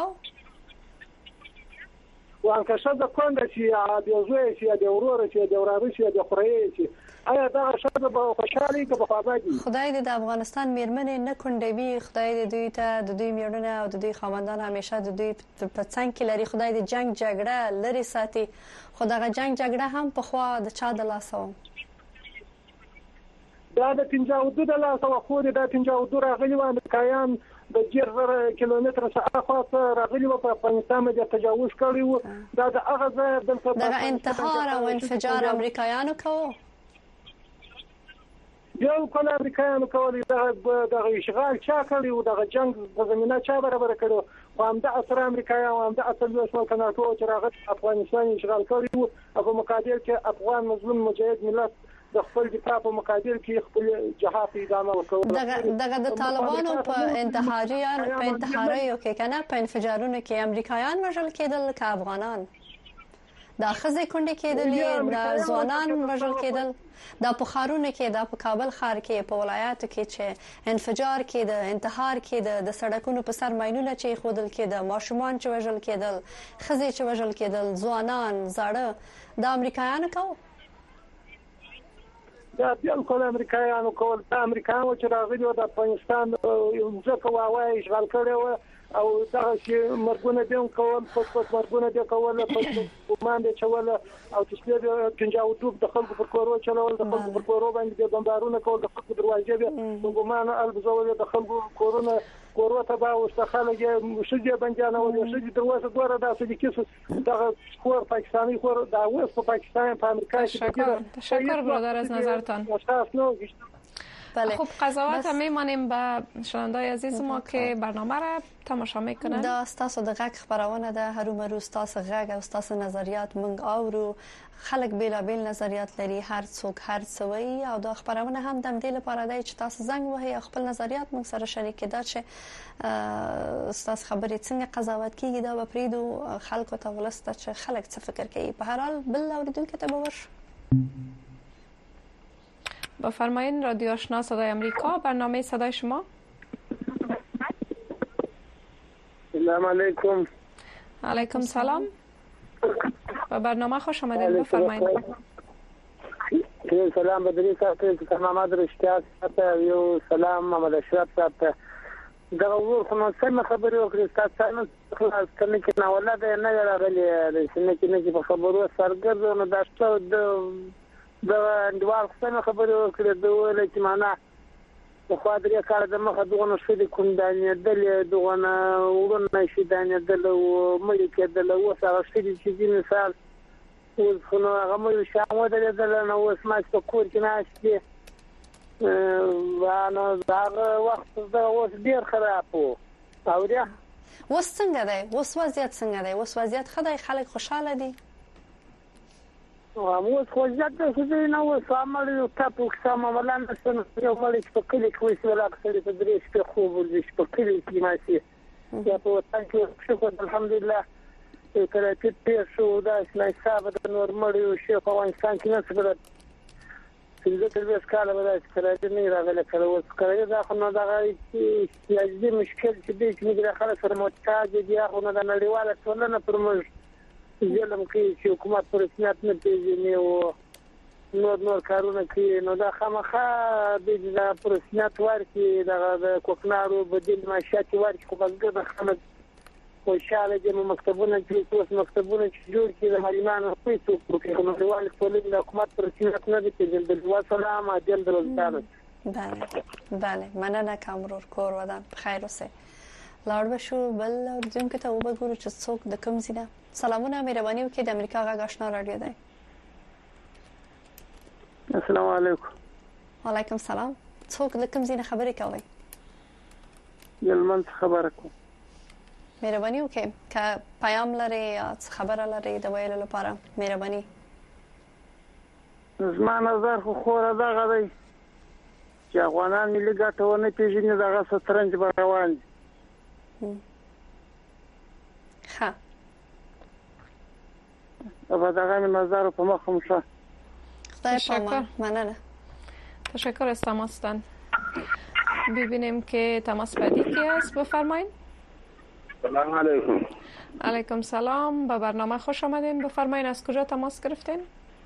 وان که شاده کنده چې د زوی چې د ورور چې د وراره چې د خوري چې آیا دا شاده به خوشاله کې بخوابه دي. خدای دې د افغانستان میرمنې نه کندوي خدای دې دوی ته د دوی میرمنې او د دوی خاوندان همیشه د دوی په څنګ کې لري خدای دې جنگ جګړه لري ساتي خو دغه جنگ جګړه هم په خوا د چا د لاسو دا د پنځه او د لاسو خو د پنځه او د راغلي و امریکایان د ډیر زره کیلومتر څخه راغلي و په افغانستان باندې تجاوز کړی و دا د هغه ځای د دغه انتحار او انفجار امریکایانو کوو یو کله امریکایانو کولی دغه اشغال چا کړی و دغه جنگ په زمينه چا برابر کړو خو هم د اثر امریکایانو هم د اثر یو څو کناټو چې راغلی افغانستان اشغال کړی و او په مقابل کې افغان مظلوم مجاهد ملت د خپل دفاع په مقابل کې خپل جهاد ادامه وکړه. دغه دغه د طالبانو په انتحاریان په انتحاریو کې کنه په انفجارونو کې امریکایان وژل کېدل که افغانان دا خزه کونډه کېدل دا ځوانان وژل کېدل دا په خارونه کې دا په کابل ښار کې په ولایاتو کې چې انفجار کې د انتحار کې د سړکونو په سر ماینونه چې خودل کې د ماشومان چې وژل کېدل خزه چې وژل کېدل ځوانان زاړه د امریکایانو کوو دا بالکل امریکایانو کول دا امریکایانو چې راغلي د افغانستان یو ځکه واوای اشغال کړو او دا چې مرګونه دیم کول په مرګونه دي کول په باندې چول او چې پنځاو دوب د خلکو پر کورو چلول د خلکو پر کورو باندې د بمبارونه کول د خلکو دروازې په ګمان البزول د خلکو کورونه کورو ته با واستخاله شجه بنجانه او شجه دروازه ګوره دا څه کیسه دا خور پاکستانی خور دا اوس په پاکستان په امریکا تشکر تشکر برادر از نظرتان. بله. خب قضاوت هم میمانیم به شنوندای عزیز ما که برنامه را تماشا میکنن. دا استاسو د غږ خبرونه ده هر عمر استاس غږ او استاس نظریات مونږ اورو خلک بیل بیل نظریات لري هر څوک هر څه وایي او دا خبرونه هم د دې لپاره دی چې تاسو زنګ وهي خپل نظریات مونږ سره شریک کړئ چې استاس خبرې څنګه قضاوت کیږي دا به پریدو خلکو ته ولسته چې خلک څه فکر کوي. په هر حال بل اوریدونکو ته باور بفرمایید. رادیو آشنا صدای امریکا برنامه صدای شما. سلام علیکم. علیکم سلام. با برنامه خوش آمدید. بفرمایید. سلام بدری صاحب ته محمد رشتیات ته یو سلام محمد اشرف صاحب ته دا ور خو څنګه خبرې وکړې تاسو خلاص کړئ چې نه ولاده نه راغلي چې نه کې په خبرو سرګرد نه داشته د دا دوار څنګه خبرې وکړې د ولې چې معنا په خو درې کال د مخه دغه شې د کوندانې دلې دغه ورونه شې دانې دل او مې کې دل او سره شې چې دې مثال اوس خو نو هغه مې شامو دل دل نو اوس ما څه کور کې ناشته وانا دا وخت دا اوس ډیر خراب وو او دا اوس څنګه دی اوس وضعیت څنګه دی اوس وضعیت خدای خلک خوشاله دي موږ خو ځکه چې نه و سامل یو تاسو سم عملان څنګه یو ملي په کلی کې وسیله اکثر په درې شپې خوب ورزش په کلی کې ماشي یا په وطن کې شکر الحمدلله کله چې په شو دا اسلام صاحب د نورمال یو شی په افغانستان کې نه څه چې د دې سکاله ولا چې نه راغله کله اوس کله دا خو نه دا چې مشکل چې دې چې موږ خلک سره محتاج دي هغه نه نړیواله ټولنه پر موږ ځلم کې چې حکومت پر رسمیت نه پیژني او نور نور کارونه کوي نو دا خامخا د پر رسمیت ورکي د کوکنارو بدیل معیشت ورکي خو بګر د خلک خوشاله دي مکتبونه چې اوس مکتبونه چې جوړ کړي د معلمانو پیسو په نو دیوال ټولنې د حکومت پر رسمیت نه دي پیژندل د وسلام عادل درلودانه. بله بله مننه کامرور کور ودان بخیر اوسه. لاړ بشو بل اوریدونکو ته وګورو چې څوک د کوم ځای. سلامونه مهرباني وکړئ د امریکا غږ آشنا رادیو دی. السلام علیکم. وعلیکم سلام. څوک د کوم ځای خبرې کوي؟ یلمن خبره کوم. مهرباني وکړئ که پیام لري یا خبره لري د ویلو لپاره مهرباني. زما نظر خو خور دغه دی چې افغانان ملي ګټه ونه پیژني دغه سترنج به روان دي. ها و دغه نظر په مخ مشه. تشکر. مننه. تشکر از تماستان. ببینیم که تماس بعدی کی است. بفرمایید. سلام علیکم. علیکم سلام. به برنامه خوش آمدین. بفرمایید از کجا تماس گرفتین؟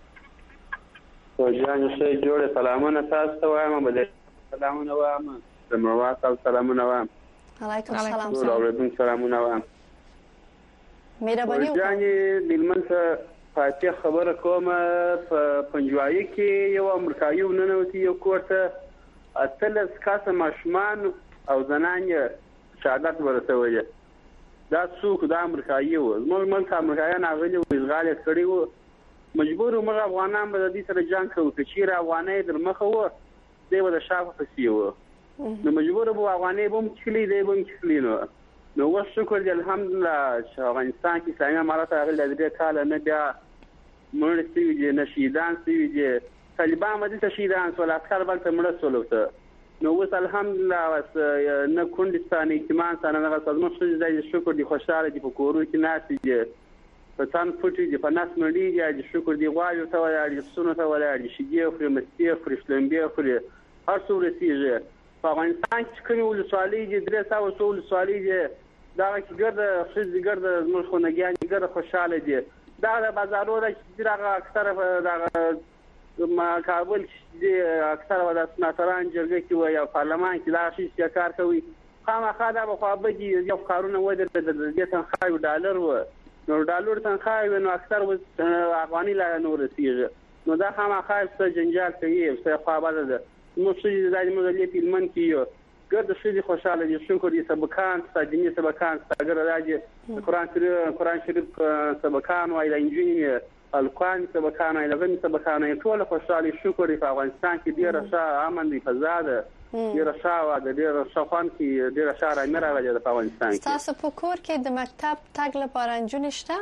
جان شي جوړه سلامونه تاسو ته وایم بل سلامونه وایم زموږه سلامونه وایم. علیکم سلام. ټول سلامونه وایم. مهرباني وکړئ. ځانې دلمن څه فاتح خبره کوم په پنځوایي کې یو امریکایي وننوتی یو کوټه اتلس کاسه ماشومان او زنان شهادت ورسوي. دا څوک د امریکایي و زموږ ملک امریکایان هغه له اشغال کړی و مجبور موږ افغانان به د دې سره جنگ کوو چې را افغاني در مخه و دی و د شاف پسې و نو مجبور به افغاني بم چلی دی بم چلی نو نو وشکر دې الحمدلله چې افغانستان کې اسلامي امارات هغه د دې کال نه بیا مړ شي دي نشیدان شي دي طالبان مده تشیدان سول عسكر بل ته مړ سولوته نو وس الحمدلله واس نه کندستان ایتمان سره نه غوښتل چې د شکر دي خوشاله دي په کورو کې ناسي دي په تان فوټي دي په ناس مړي دي چې شکر دي غواړي ته وایي سونه ته وایي چې دی خو مستي خو شلمبي خو هر څو رسیږي په افغانستان کې کومه ولسوالۍ دي درې ساو څو ولسوالۍ دي دا چې ګرځي خځې ګرځي موږ خو نه ګیان ګرځي خوشاله دي دا د بازارونو چې راغ اکثره دا ما کابل چې اکثره ودا سناتران جرګه کې وي او پارلمان کې دا شي چې کار کوي خامخا دا په خو به دي یو کارونه ودر د دې تنخواه ډالر و نو ډالر تنخواه نو اکثر و افغاني لا نو رسیږي نو دا خامخا څه جنجال کوي څه خو به ده نو چې د موږ له پیلمن کې یو ګرد شي خوشاله دي شکر دي سبکان ستادینی سبکان ستاګر راځي قرآن شریف قرآن شریف سبکان وای د انجینیر القرآن سبکان وای د غنی سبکان ټول خوشاله شکر دي په افغانستان کې ډیر ښه امن دي فضا ده ډیر ښه و د ډیر ښه خوان کې ډیر ښه راځي راغلي د افغانستان کې تاسو په کور کې د مکتب تګ لپاره انجونې شته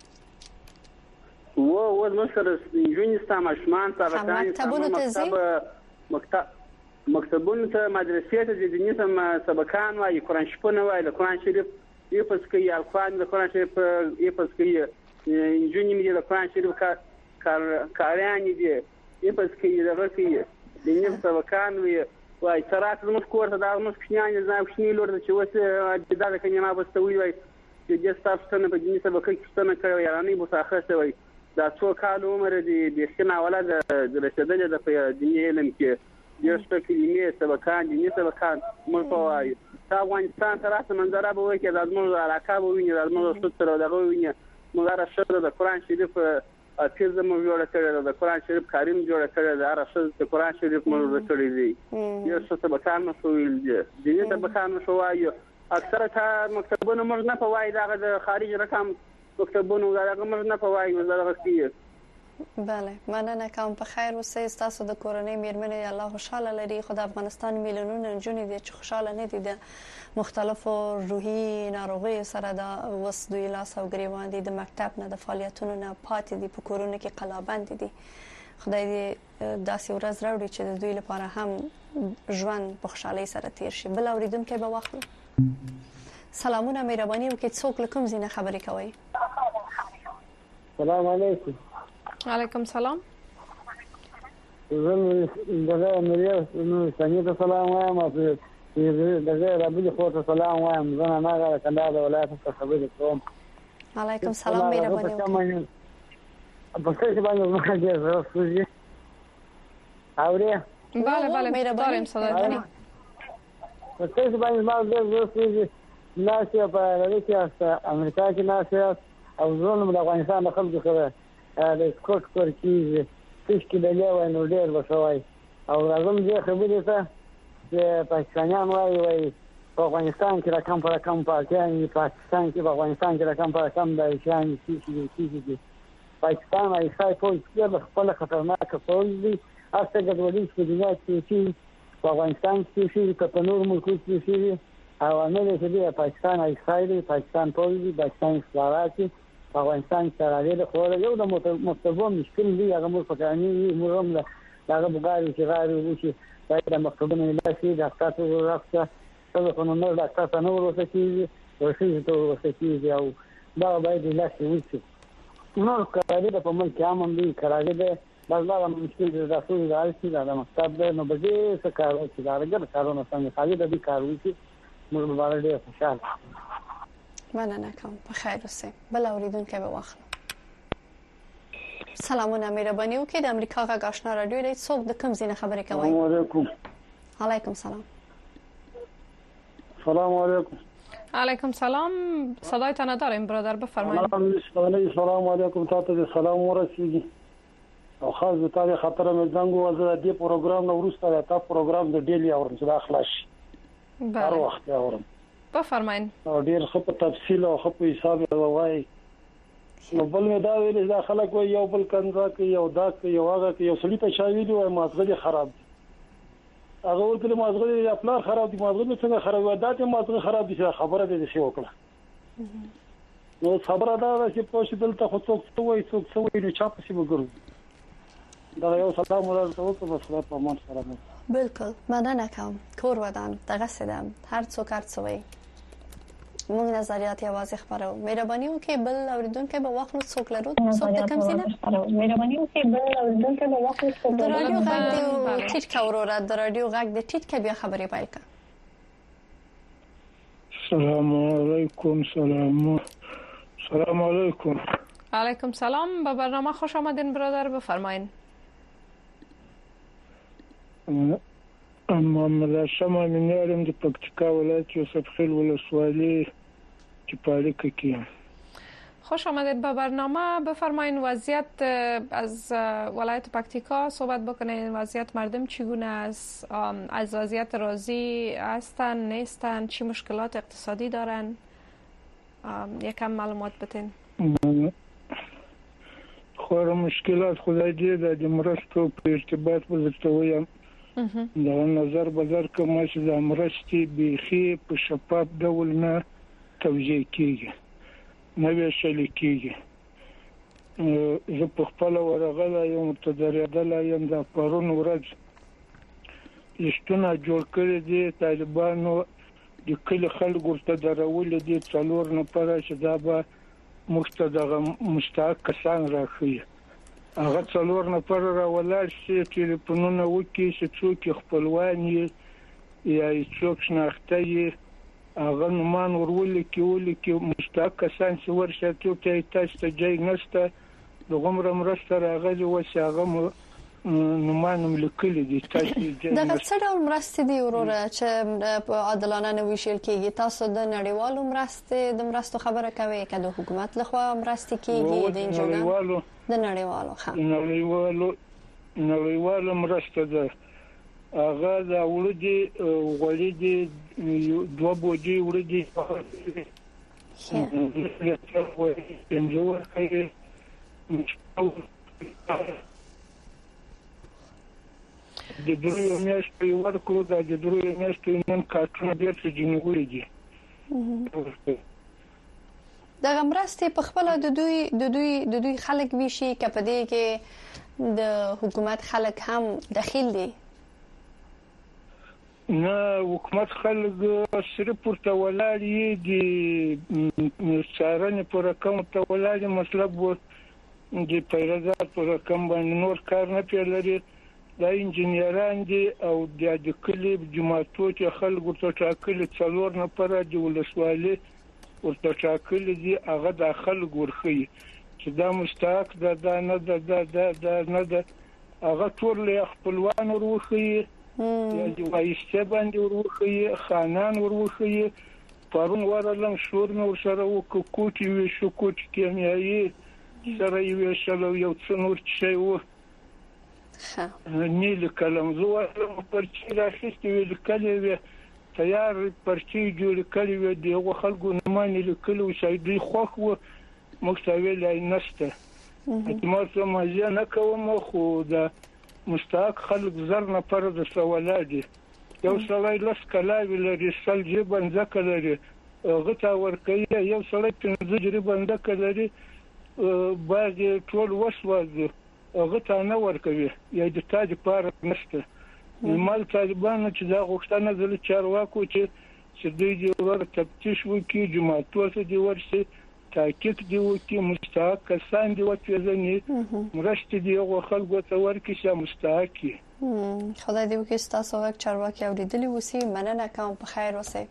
و و مثلا انجونې ستا ماشومان سره مکتبونو ته ځي مکتب مکتبونو ته مدرسې ته د دیني سم سبکان وایي قرآن شپونه وایي د قرآن شریف یې پس کې القرآن د قرآن شریف یې پس کې انجونې مې د قرآن شریف کار کاریان دي یې پس کې دغه کې دیني سبکان وي وای ترات موږ کور ته دا موږ کښنیان زنه کښنی لور چې وسه د دا کنه ما بستوي وای چې د ستاسو نه په دیني سبق کې ستنه کوي یارانه متأخر شوی دا څو کال عمر دي د سنا ولا د رسیدل د دیني علم کې یو څه کلمې سبکان دیني سبکان موږ وایو دا افغانستان ترات منظره به وي کې د موږ علاقه به ویني د موږ ستر دغه ویني موږ راشه د قرآن شریف اته زموږ جوړ کړی د قرآن شریف کریم جوړ کړی د ارشد د قرآن شریف موږ کړی دی یو څه سبکان مسویل دي دیني سبکان مسوایو اکثره تا مکتبونه موږ نه پوای دا د خارج رقم مکتبونه دا موږ نه پوای وزاره کې بله مننه کوم په خیر اوسئ تاسو د کورنۍ میرمنې الله خوشاله لري خو د افغانستان میلیونونه نجونې دي چې خوشاله نه دي د مختلفو روحي ناروغیو سره د وس دوی لاس او ګریوان دي د مکتب نه د فعالیتونو نه پاتې دي په کورونو کې قلابند دي خدای دې داسې ورځ راوړي چې د دوی لپاره هم ژوند په خوشحالۍ سره تیر شي بل اوریدونکي به واخلو سلامونه مهرباني وکړئ څوک له کوم ځای نه خبرې کوئ سلام علیکم وعلیکم سلام زه دغه مریض نو څنګه ته سلام وایم او دغه ربي خو ته سلام وایم زه نه هغه کندهار ولایت څخه خبرې کوم علیکم سلام مهرباني وکړئ په څه باندې ما کې زه سوجي اوري بله بله مهرباني صداقتني په څه باندې ما زه سوجي ناسي په امریکا امریکا کې ناسي او زه د افغانستان د خلکو سره د سکوت کور کیږي چې کله وای نو ډېر وشوي او راځم دې خبرې ته چې پاکستانیان وای وای په افغانستان کې رقم پر رقم پاکستان پاکستان کې په افغانستان کې رقم پر رقم د شان چې چې چې پاکستان ay سای په څیر خپل خطرناک فوج دي اته د ولې په دنیا کې چې په افغانستان کې چې په نور ملکو کې چې او نه دې پاکستان ay سای دی پاکستان فوج دي پاکستان سلاراتي په افغانستان سره لري خو یو د مستوب مشکل دی هغه مو فکرانی مو هم لا هغه بغاری چې غاری وشي دا د مکتبونو نه شي د تاسو راځه څه په نوم د تاسو نو ورته کیږي ورشي ته ورته کیږي او دا باید لا شي وشي نو کله د په ملک عام دی کراګه ده بازار مشکل د تاسو د اړتیا د مکتب نو بده څه کار چې دا راګر کارونه څنګه خالي د دې کار وشي موږ باندې ډیر خوشاله مننه کوم په خیر اوسئ بل اوریدونکي به واخلو سلامونه مهرباني وکړئ د امریکا غږ آشنا رادیو دی څوک د کوم ځای نه خبرې کوي السلام علیکم علیکم سلام سلام علیکم علیکم سلام صدایتان نداریم برادر بفرمایید سلام علیکم تاسو سلام ورسیږي او خاص به تاسو خاطر مې زنګ وزه د پروګرام نو ورسته تا پروګرام د ډیلی اورم چې داخلاش هر وخت اورم بفرمایئ او ډیر خپ تفصیل او خپ حساب وایي نو بل مې دا ویل چې خلک وایي یو بل کنځا کوي یو دا کوي یو هغه کوي یو سړی ته شاویلی وایي مازغه خراب دي هغه ورته مازغه یا خپل خراب دي مازغه څنګه خراب وي دا ته مازغه خراب دي خبره دې شي وکړه نو خبره دا ده چې په شي دلته خو څوک څه وایي څوک څه وایي نو چا په شي وګورو دا یو سلام ورته وکړم سلام په مان سره بالکل مننه کوم کور ودان دغه سدم هر څوک هر څه وایي موږ نظریات یوازې خبرو مهرباني وکړئ بل اوریدونکي به واخلو څوک لرو څوک د کوم سینه مهرباني وکړئ بل اوریدونکي به واخلو څوک د رادیو غږ دی ټیټ کا وروره د رادیو غږ دی ټیټ کا بیا خبرې پای کا السلام علیکم سلام السلام علیکم علیکم سلام به برنامه خوش آمدین برادر بفرمایید محمد هاشم امینیارم د پکتیکا ولایت یوسف خیل ولسوالۍ چې پالیکه کې خوش آمدید به برنامه. بفرمایید وضعیت از ولایت پکتیکا صحبت بکنید. وضعیت مردم چگونه است؟ از وضعیت راضی هستن نیستن؟ چی مشکلات اقتصادی دارن؟ یکم معلومات بدین. خور مشکلات خدای دې د مرستو په ارتباط وزرته ویم د نظر بازار کوم چې د مرستې بیخي په شفاف ډول نه توزیع کیږي نه ویشل کیږي. زه په خپل ورغله یم متدریدل یم د پرون ورځ لښتونه جوړ کړی دي طالبانو د کلی خلکو ته درول دي څلور نفر چې دا به مستدغه مستحق کسان راخي. هغه څلور نفر را ولاړ شي ټلیفونونه وکړي چې څوک خپلوان یا څوک شناخته یې هغه نومان ورول کې ول کې مستحق کسان چې ورشه ته تاسو ته ځای نشته دغه مرسته راغلي و چې هغه نومان ملکلي دي تاسو دا څه ډول مرستې دي وروره چې په عادلانه نه ویشل کېږي؟ تاسو د نړیوالو مرستې د مرستو خبره کوي که د حکومت لخوا مرستې کېږي؟ د انجوګانو د نړیوالو ښه نړیوالو نړیوالو مرسته ده. هغه د ولدي غوړي دوه بوجي ولدي د دروي میاشتې ورکړو د دروي میاشتې نن کارتونه ډېر څه جنګولې دي. دا مرستې په خپل د دوی د دوی د دوی خلک ویشي که په دې کې د حکومت خلک هم داخل دي؟ نه حکومت خلک صرف پورته ولاړ دي څارنې پر رقم ته ولاړ مطلب د پیرزار پر رقم باندې نور کار نه پیلري. دا انجنیران دي او د کلی جماعتو چې خلکو ته ټاکلي څلور نفر د ولسوالۍ ورته ټاکلي دي هغه د خلکو ورخي چې دا مستحق ده دا نه ده دا نه ده هغه ټول له خپلوان ورخي یا د وایسته باندې ورخي خانان ورخي. پرون ورلم شور نو سره وکړو کوټي وی شو کوټي کیمیايي سره یو شلو یو څنور شي وو نیل کلم زو پرچی راخسته ویل کلی وی تیار پرچی جوړ کړی وی دغه خلکو نمانې لیکلو چې دوی خوښ وو مختوی لای نشته. اعتماد مازه نه کوم خو دا مستحق خلک زر نفر د سوالادي یو سړی لس کلاوی لري سل جبن ځکه لري غته ورکوي یو سړی پنځه جریبن ځکه لري باز ټول وسوځي غته نه ورکوي یا د تاج پار نشته. مال طالبان چې دا غوښتنه زل چارواکو چې چې دوی د ورته تفتیش وکړي جماعتو ته دی ورسي تحقیق دی وکړي مستحق کسان دی وتوځني مرشد دی غو خلکو ته ورکړي چې مستحق دي. خدای دې وکړي تاسو وخت چارواکي اوریدلی وسی مننه کوم په خیر اوسئ.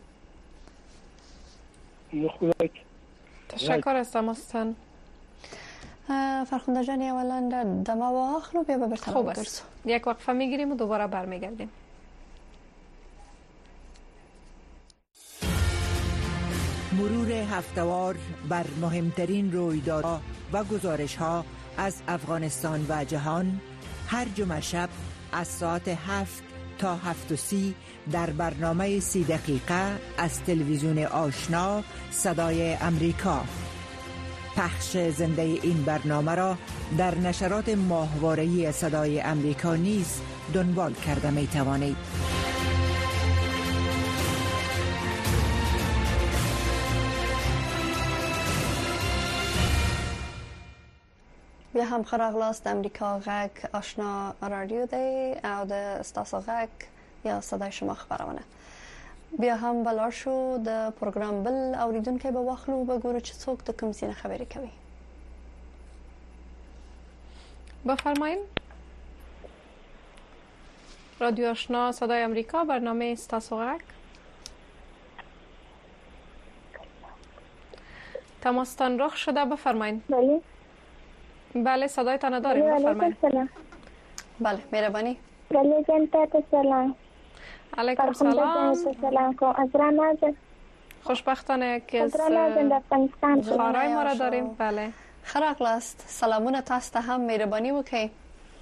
تشکر از تماستان. فرخنده جان اولا دما و آخر بیا به خوب است. یک وقفه میگیریم و دوباره برمیگردیم. مرور هفته‌وار بر مهمترین رویدادها و گزارش‌ها از افغانستان و جهان هر جمعه شب از ساعت هفت تا هفت و سی در برنامه سی دقیقه از تلویزیون آشنا صدای امریکا. پخش زنده این برنامه را در نشرات ماهواره‌ای صدای امریکا نیز دنبال کرده می توانید. بیا هم خراغلاست امریکا غک آشنا رادیو دی او د استاسو غک یا صدای شما خبرونه. بیا هم بلار شو د پروګرام بل اوریدونکو به واخلو به ګورو چې څوک د کوم څه خبرې کوي. بفرمایید. رادیو آشنا صدای امریکا برنامه استاسو غک. تماستان رخ شده بفرمایید. بله. بله صدایتان داریم بفرمایید. بله مهربانی. بله جان تاسو سلام. علیکم سلام. سلام کوم ازرا ناز. خوشبختانه که از افغانستان خارای ما را داریم. بله خراغلاست سلامونه تاسو ته هم مهرباني وکړئ.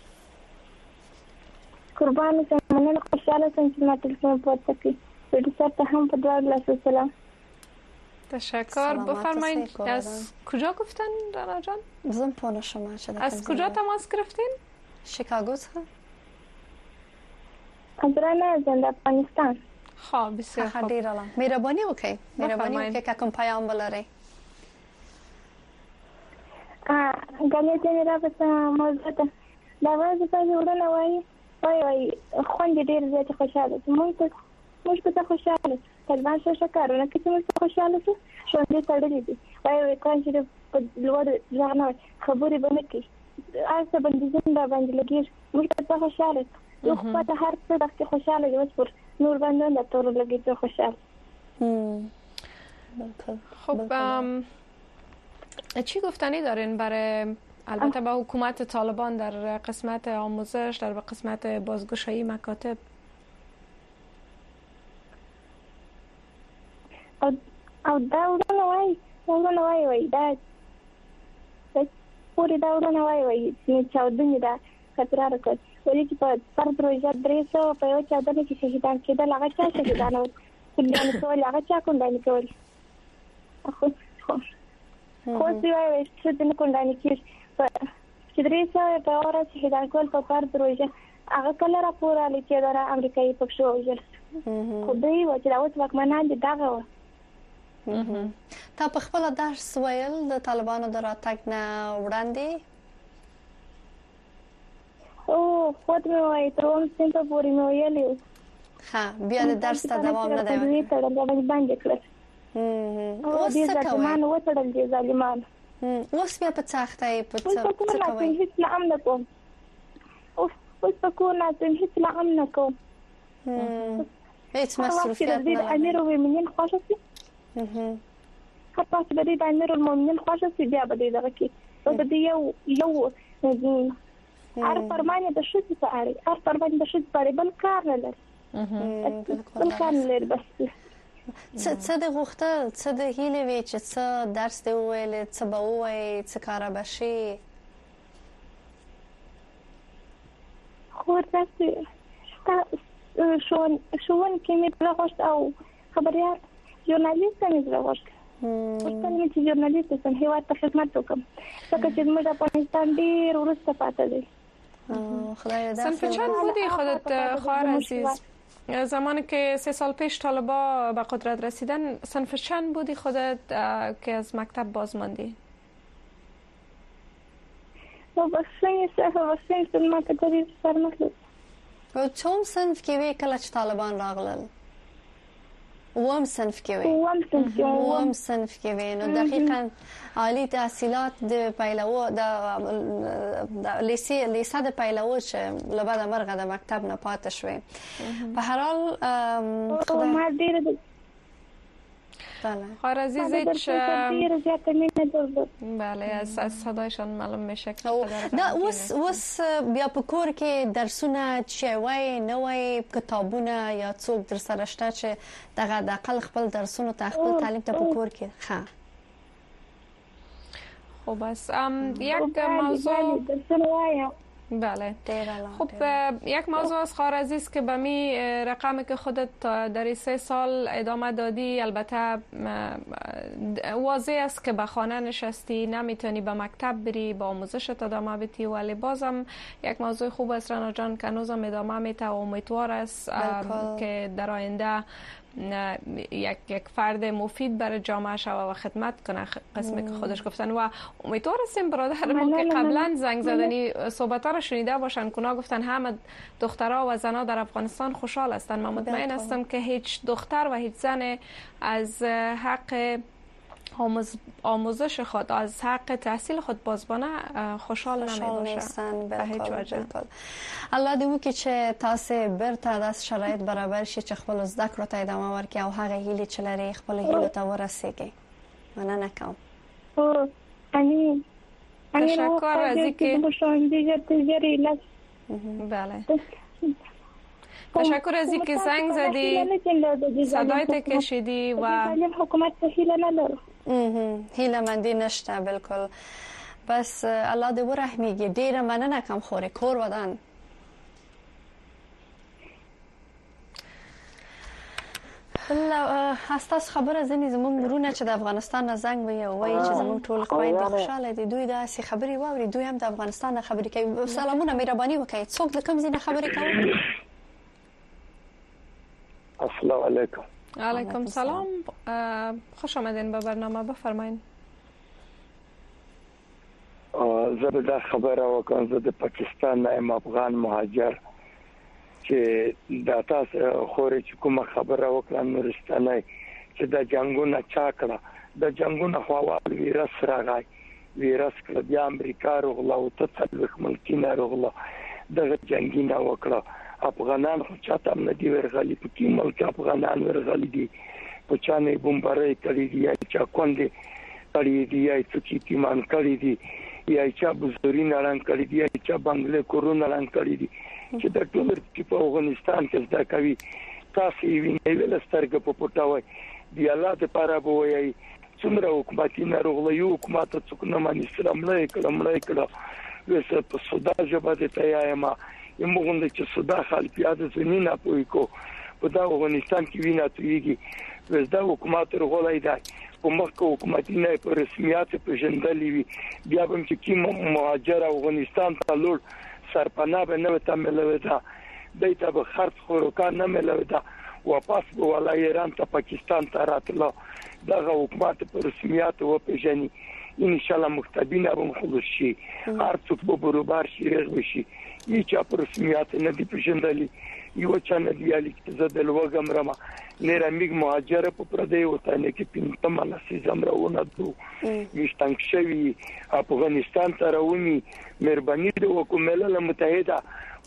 قربان زمانه خوشاله سم چې ما تلفن پورته کړی. پروډوسر ته هم په دعا الله سلام. تشکر. بفرمایید از کجا گفتن رانا جان؟ بزن پونه شما چه از کجا تماس گرفتین؟ شیکاگو څخه. از رانا زند افغانستان. خب بسیار خوب. ډیر الله. مهرباني وکړئ. مهرباني وکړئ که کوم پیام ولرئ. ا غلې ته را پته موضوع ته دا ورځ په جوړنه وای وای وای خوند ډیر زیات خوشاله موږ ته موږ په خوشاله طالبان څه کارونه کوي چې موږ خوشاله شو شو دې تړلې دي وای وای کله چې په لوړ ځانه خبرې باندې کې آسه باندې زنده باندې لګیر موږ په خوشاله یو خو په هر څه د خوشاله یو پر نور باندې د تور لګي ته خوشاله. خب چی گفتنی دارین برای البته با حکومت طالبان در قسمت آموزش، در قسمت بازگشایی مکاتب؟ او او دا ورونه وای ورونه وای وای دا پوری دا ورونه وای وای چې چاودنې دا خطر راکړ ولې چې په پر پروژه درې سوه په یو چاودنه کې شهیدان کېدل هغه چا شهیدان وو کله کول هغه چا کوم کول خو خو خو سی وای چې د نکوندانی کې چې درې سوه په اور شهیدان کول په پر پروژه هغه کله راپور علي چې دا امریکایي پښتو وجل خو دوی و چې دا اوس واکمنان دي دغه و. تا په خپل درس ویل د طالبانو د راتګ نه وړاندې؟ او خود مې وایي تر اوسه سم په پورې مې ویلي. ښه بیا د درس ته دوام نه دی ورکړی. تړل باندې کړل. اوس څه کوئ؟ ظالمان وتړل دي ظالمان. اوس بیا په څه اخته یې په څه کوئ؟ هیڅ نه هم نه کوم. اوس په کور ناظم هیڅ نه هم نه کوم. هیڅ مصروفیت نه لري. امیر المؤمنین خوښه شي. هر پاسه د دې امیر المؤمنین خوښه شي بیا به دغه کې او د یو یو هر فرمان د شوڅ په اړه هر فرمان د شوڅ په اړه بل کار نه لري. بل کار نه لري بس. څه د غوښتل څه د هیلې وی چې څه درس دی ویل څه به وایي څه کار به شي؟ خو تاسو شون شون کې مې راغوښت او خبريال ژورنالیست مې راغوښت. اوس مې چې ژورنالیست سم هیواد ته خدمت وکم ځکه چې موږ د افغانستان ډیر ورسته پاتې دي. خدای دې سنف چند بودی خودت خواهر عزیز زمانی که سه سال پیش طالبا به قدرت رسیدن سنف چند بودی خودت که از مکتب باز ماندی؟ وبسني سه وبسني سلمه کتری سرمخلص. او چوم صنف کې وی کله چې طالبان راغلل؟ وام صنف کې وی. وام صنف کې وام صنف کې وی. نو دقیقاً عالی تحصیلات د پیلو د لیسې لیسه د پیلو چې لبعد مرغه د مکتب نه پاتې شوې. په هر حال خدای ما ډیر خواهر عزیز هیچ بله از از صدایشان معلوم میشه که دا وس وس بیا په کور کې درسونه چې وای نه وای کتابونه یا څوک در سره شته چې دغه د اقل خپل درسونه ته خپل تعلیم ته په کور کې ښه. خب بس یک موضوع بله خب یک موضوع از خواهر عزیز که به می رقمی که خودت در سه سال ادامه دادی البته واضح است که به خانه نشستی نمیتونی به مکتب بری با آموزشت ادامه بدی ولی بازم یک موضوع خوب است رانا جان که هنوزم ادامه میده و امیدوار است که در آینده یک یک فرد مفید برای جامعه شوه و خدمت کنه قسمی که خودش گفتن و امیدوار هستیم برادر ما که قبلا زنگ زدنی صحبت‌ها رو شنیده باشن کنا گفتن همه دخترها و زنها در افغانستان خوشحال هستن. من مطمئن هستم که هیچ دختر و هیچ زن از حق آموز... آموزش خود از حق تحصیل خود بازبانه خوشحال نمیباشه به هیچ وجه. الله دې وکړي چې تاسو برته د شرایط برابر شي چې خپل زده کړو ته ادامه ورکړئ او هغه هیلې چې لري خپل هیلو ته ورسیږئ. مننه کوم. او امين. تشکر از اینکه بله تشکر از اینکه زنگ زدی، صدایت کشیدی و حکومت هیله نداره. هیله مندی نشته بالکل. بس الله دې ورحمیږي. ډیره مننه کم خوري کور ودان. الله استاس خبره زنی زمون مرونه چې د افغانستان نه زنګ وي او وایي چې زمون ټول خويندې خوشاله دي. دوی دا سي خبري واوري، دوی هم د افغانستان نه خبري کوي. سلامونه مهرباني وکړئ. څوک د کوم ځای نه خبري کوي؟ السلام علیکم. علیکم سلام. خوش آمدین به برنامه. بفرمایید. زه د خبره وکم. زه د پاکستان نه افغان مهاجر چې د تاسو خوري چې کومه خبره وکړه نورستاني چې د جنگونو چا کړه، د جنگونو خواوال ویروس راغی، ویروس کړه بیا امریکا رغله او ته څلوخ ملکینه رغله دغه جنگینه وکړه. افغانان خو چاته نه دی ورغلي، په کې ملک افغانان ورغلي دي، په چانه بمبارۍ کړې دي یا چا کونډې کړې دي یا څوک تیمان کړې دي یا چا بزرین اړه کړې دي یا چا بنگله کورونا اړه کړې دي چې د ټول په افغانستان کې دا کوي. تاسو یې وینئ ول سترګې په پټاوي دی الله ته پاره بوي څومره حکومتي ناروغ یو حکومت څوک نه مانی سلام نه کړم نه کړم وسه په سودا جبه د تیاما یمغوند چې سودا خلک یاد زمينه پوي کو په دا افغانستان کې وینا تویږي. وسدا حکومت رغولای دی په مخکې حکومتي نه په رسمیت په جندلې وی بیا هم چې کی مهاجر افغانستان ته لور سرپناه به نه وته ملوي دا دایته به خرڅ خوروکان نه ملوي دا واپس ولا ایران ته پاکستان ته راتله دغه حکومت په رسمیت او په جنې ان شاء الله مختبینه به خلص شي هر څوک به برابر شي رغ شي هیڅ په رسمیت نه دی پیژندلی یو چا نه دی الیک ته د لوګم رما نه رمیګ مهاجر په پردې وطن کې پینته مناسي زمرونه دو مشتنګ شوی افغانستان ته راونی مهرباني د حکومت متحده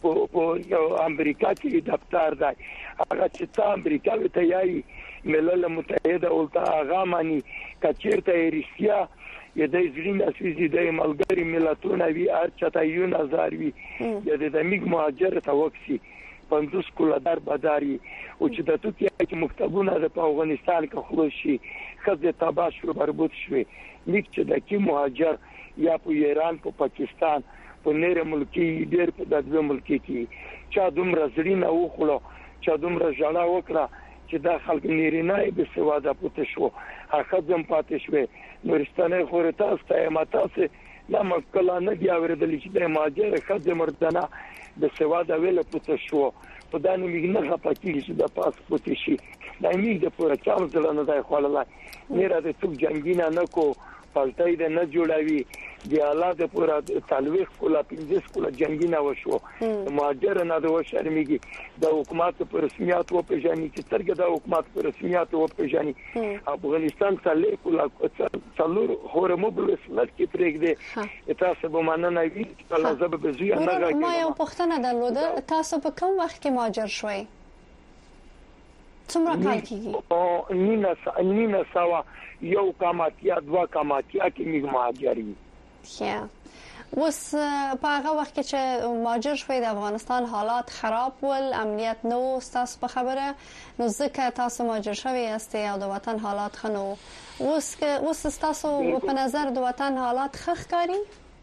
په امریکا کې دفتر دی هغه چې تا امریکا ته یایي ملل متحده او تا هغه مانی کچیرته روسیا ی د ځلین اساسي د ملګری ملتونو وی ارچته یو نظر وی د د میګ مهاجر ته وکسي پندوس کوله در بداري او چې د توکي چې مکتبونه د افغانستان کې خلاص شي خزه تباش رو بربود شوي لیک چې د کی مهاجر یا په ایران په پاکستان په نړۍ ملکی ډېر په دغه ملکی کې چا دومره ځلین او خلو چا دومره ژړا وکړه چې د خلک نیرینای به سواده پته شو هغه ځم پاتې شوه نورستانه خوري تاسو ته ماتاسه لمه کله نه دی اوریدل چې د ماجر خځه مردانه د سواده ویل پته شو په دانه میګ نه غپاتی چې د پاسپورت شي د میګ د پوره چام ځلنه دای خلل نه را د څوک جنگینه نه کو پالتای د نه جوړاوي دی الله د پوره تعلق کوله پنځه کوله جنگینه وشو ماجر نه د شرمېږي د حکومت پر رسمیت او پیژني چې ترګه د حکومت پر رسمیت او پیژني افغانستان څلې کوله څلور هور موبل سمت کې پرېږدي تاسو به مننه وي چې زه به زوی نه راګم. ما یو پوښتنه درلوده، تاسو په کوم وخت کې ماجر شوي؟ څومره کال کېږي؟ او نیمه نیمه سوا یو کماتیا دوا کماتیا کې میګ ماجري. یا اوس په هغه وخت کې چې ماجر شوي د افغانستان حالات خراب ول، امنیت نو تاسو په خبره نو ځکه تاسو ماجر شوي یاستئ او د وطن حالات خنو اوس که اوس تاسو په نظر د وطن حالات خخ کاری؟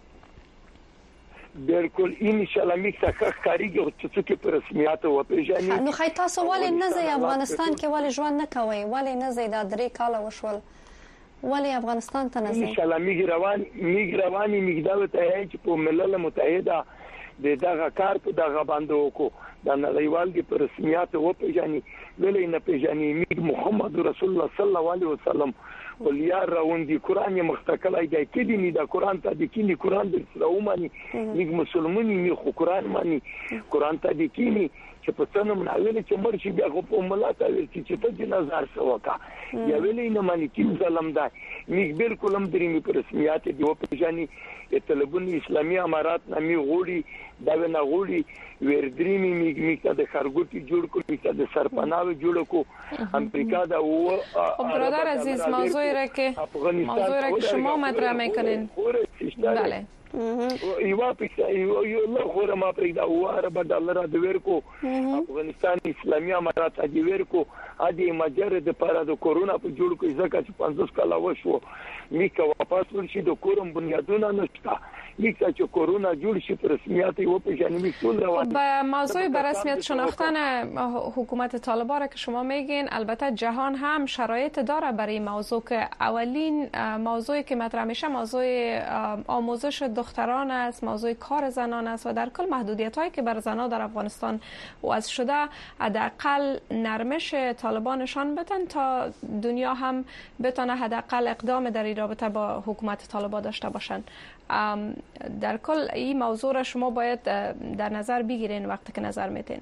بالکل ان شاء الله میکته خخ کاریږي چې څوک په رسمیت او پیژني. نو خای تاسو ولې نه ځئ افغانستان کې ولې ژوند نه کوئ؟ ولې نه ځئ د درې کاله وشول ولی افغانستان ته نه ځي؟ ان شاء الله میګ روان میګ رواني میګداو ته چې په ملل متحده د دغه کار په دغه باندې وکړو د نړیوال کې پر رسمیت او پیژني ولې نه پیژني میګ محمد رسول الله صلی الله علیه وسلم ولیا راوندي قران مختکلای دی کدي نه د قران ته د کینی قران د اسلامي میګ مسلمانۍ می خو قران مانی قران ته د کینی چې په څنګه مناوله چې مرشي بیا په ملاته ورته چې ته د نظر سوکا یا ویلې نه مانی کیم ظلم ده میګ بالکل هم درې می پر رسمیت دی او پیژني طالبان اسلامي امارات نامي غوړي دا نه غوړي وردري می میګ میګه د خرګوټي جوړ کړی د سرپناه جوړ کو امریکا دا و برادر عزیز موضوعی را که موضوعی را که شما مطرح میکنین بله یو پیسه یو یو له خور ما پرې دا واره به ډالر د ورکو افغانستان اسلامي امارات د ورکو ا دې مجره د پاره د کورونا په جوړ کې ځکه چې پنځوس کاله وشو میکا واپس ورشي د کورونا بنیادونه نشته میکا چې کورونا جوړ شي په رسمیت یو په جانب مسئول روان به موضوع به رسمیت شناختن حکومت طالبان که شما میگین البته جهان هم شرایط داره برای موضوع که اولین موضوعی که مطرح میشه موضوع آموزش دختران است، موضوع کار زنان است و در کل محدودیت هایی که بر زنان در افغانستان وضع شده حداقل نرمش طالبانشان بتن تا دنیا هم بتونه حداقل اقدام در این رابطه با حکومت طالبان داشته باشند. در کل این موضوع را شما باید در نظر بگیرین وقتی که نظر میتین.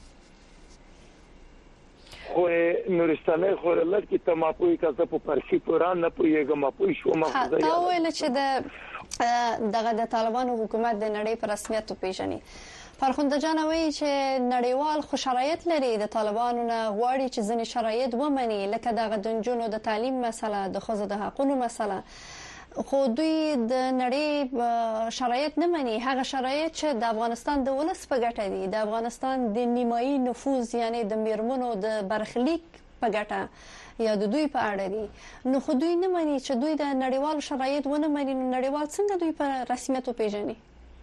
خو نورستانه خو لکه ته ما پوي کا زه په پارسي قران نه پويګم ما پوي شو ما خو دا ویل چې د دغه د طالبانو حکومت د نړۍ پر رسمیت پیژني. فرخنده جان وایي چې نړیوال خو شرایط لري د طالبانو نه غواړي چې ځینې شرایط ومني لکه دغه د نجونو د تعلیم مسله د ښځو د حقوقو مسله خو دوی د نړۍ شرایط نه مني هغه شرایط چې د افغانستان د ولس په ګټه دي د افغانستان د نیمایي نفوذ یعنی د میرمنو د برخلیک په ګټه یا د دوی په اړه دي نو خو دوی نه مني چې دوی د نړیوال شرایط ونه مني نو نړیوال څنګه دوی په رسمیت پیژني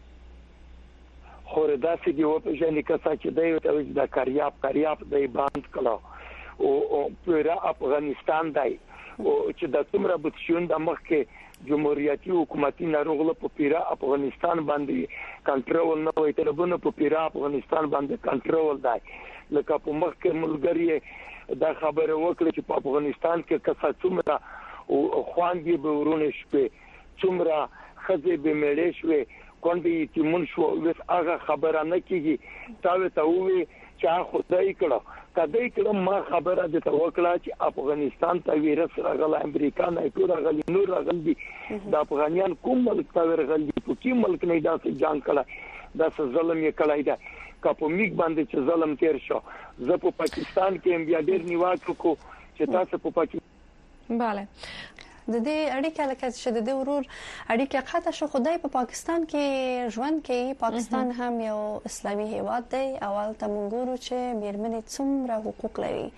خو داسې دی و پیژني کسا چې دوی د کاریاب کاریاب د باند کړه او پر افغانستان دی او چې د څومره بچون د مخ کې جمهوریتي حکومتي ناروغله په پیرا افغانستان باندې کنټرول نه وي تربونه په پیرا افغانستان باندې کنټرول دی لکه په مخ کې ملګری دا خبره وکړه چې په افغانستان کې کسا څومره او خواندې به ورونه شپه څومره خزه به مړې شوې کونډې تیمون شو وس هغه خبره نه کیږي تا ته وې چې خدای کړه کدی کړه ما خبره ده توکړه چې افغانستان ته ویروس راغلی امریکا نه ټول راغلی نور راغلی د افغانیان کوم ملک ته ورغلی په کوم ملک نه دا څه جان کړه دا څه ظلم یې کړی دا کپو میګ باندې چې ظلم تیر شو زه په پاکستان کې بیا ډیر نیواک کو چې تاسو په پاکستان bale د دې اړیکه لکه چې د دې ورور اړیکه قطع شو خدای په پاکستان کې ژوند کوي پاکستان هم یو اسلامي هیواد دی اول ته مونږ ګورو چې میرمنې څومره حقوق لري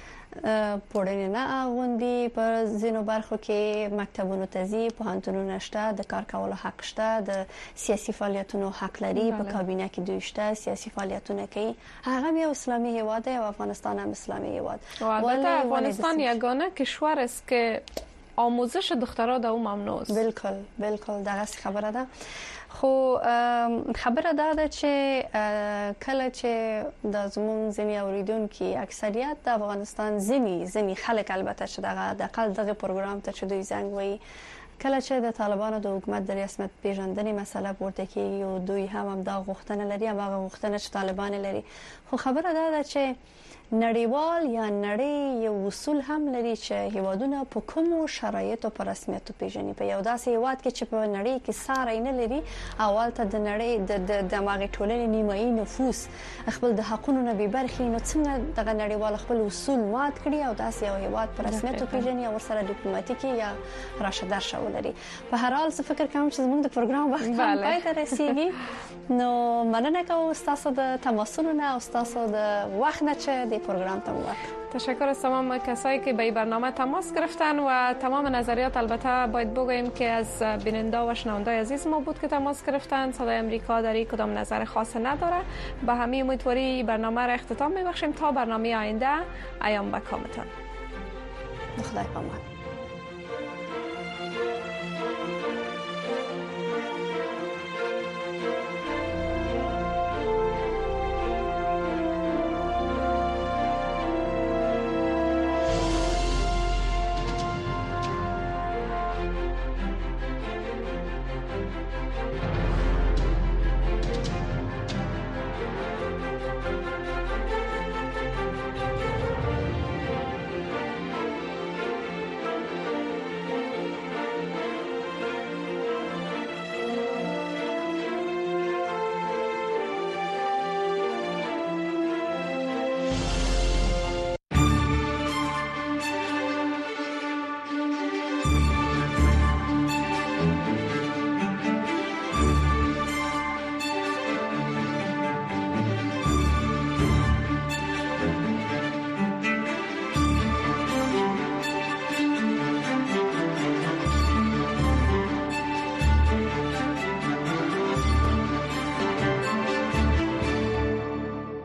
پوړنه نه اغوندي په زینو برخو کې مکتبونو تزي پوهنتونونو شته د کار کولو حق شته د سیاسي فعالیتونو حق لري په کابینه کې دوی شته سیاسي فعالیتونه کوي هغه یو اسلامي هیواد دی او افغانستان هم اسلامي هیواد ولی افغانستان یگانه کشور است که آموزش دخترها در اون ممنوع است. بالکل بالکل درست خبره ده. خو خبره ده چې کله چې د زمون ځینی اوریدونکو اکثریت د افغانستان ځینی ځینی خلک البته چې دغه د قل دغه پروګرام ته چې دوی زنګ وایي کله چې د طالبانو د حکومت د رسمیت پیژندنې مسله پورته کیږي او دوی هم هم دا غوښتنه لري هغه غوښتنه چې طالبان لري خو خبره ده چې نړیوال یا نړۍ یو اصول هم لري چې هیوادونه په کومو شرایطو پر رسمیت پیژني په یو داسې هیواد کې چې په نړۍ کې ساري نه لري اول ته د نړۍ د دماغي ټولنې نیمایي نفوس خپل د حقوقو نه به برخې نو څنګه دغه نړیوال خپل اصول مات کړي او داسې یو هیواد پر رسمیت پیژني او سره ډیپلوماټیکي یا راشدار شو لري په هر حال څه فکر کوم چې موږ د پروګرام وخت پای ته رسیدي نو مننه کوم تاسو د تماسونو او تاسو د وخت نه چې پروگرام تمام. تشکر از تمام کسایی که به این برنامه تماس گرفتن و تمام نظریات البته باید بگوییم که از بیننده و شنونده عزیز ما بود که تماس گرفتن صدای امریکا در این کدام نظر خاص نداره به همین امیدواری برنامه را اختتام میبخشیم تا برنامه آینده ایام به کامتان خدای پامان.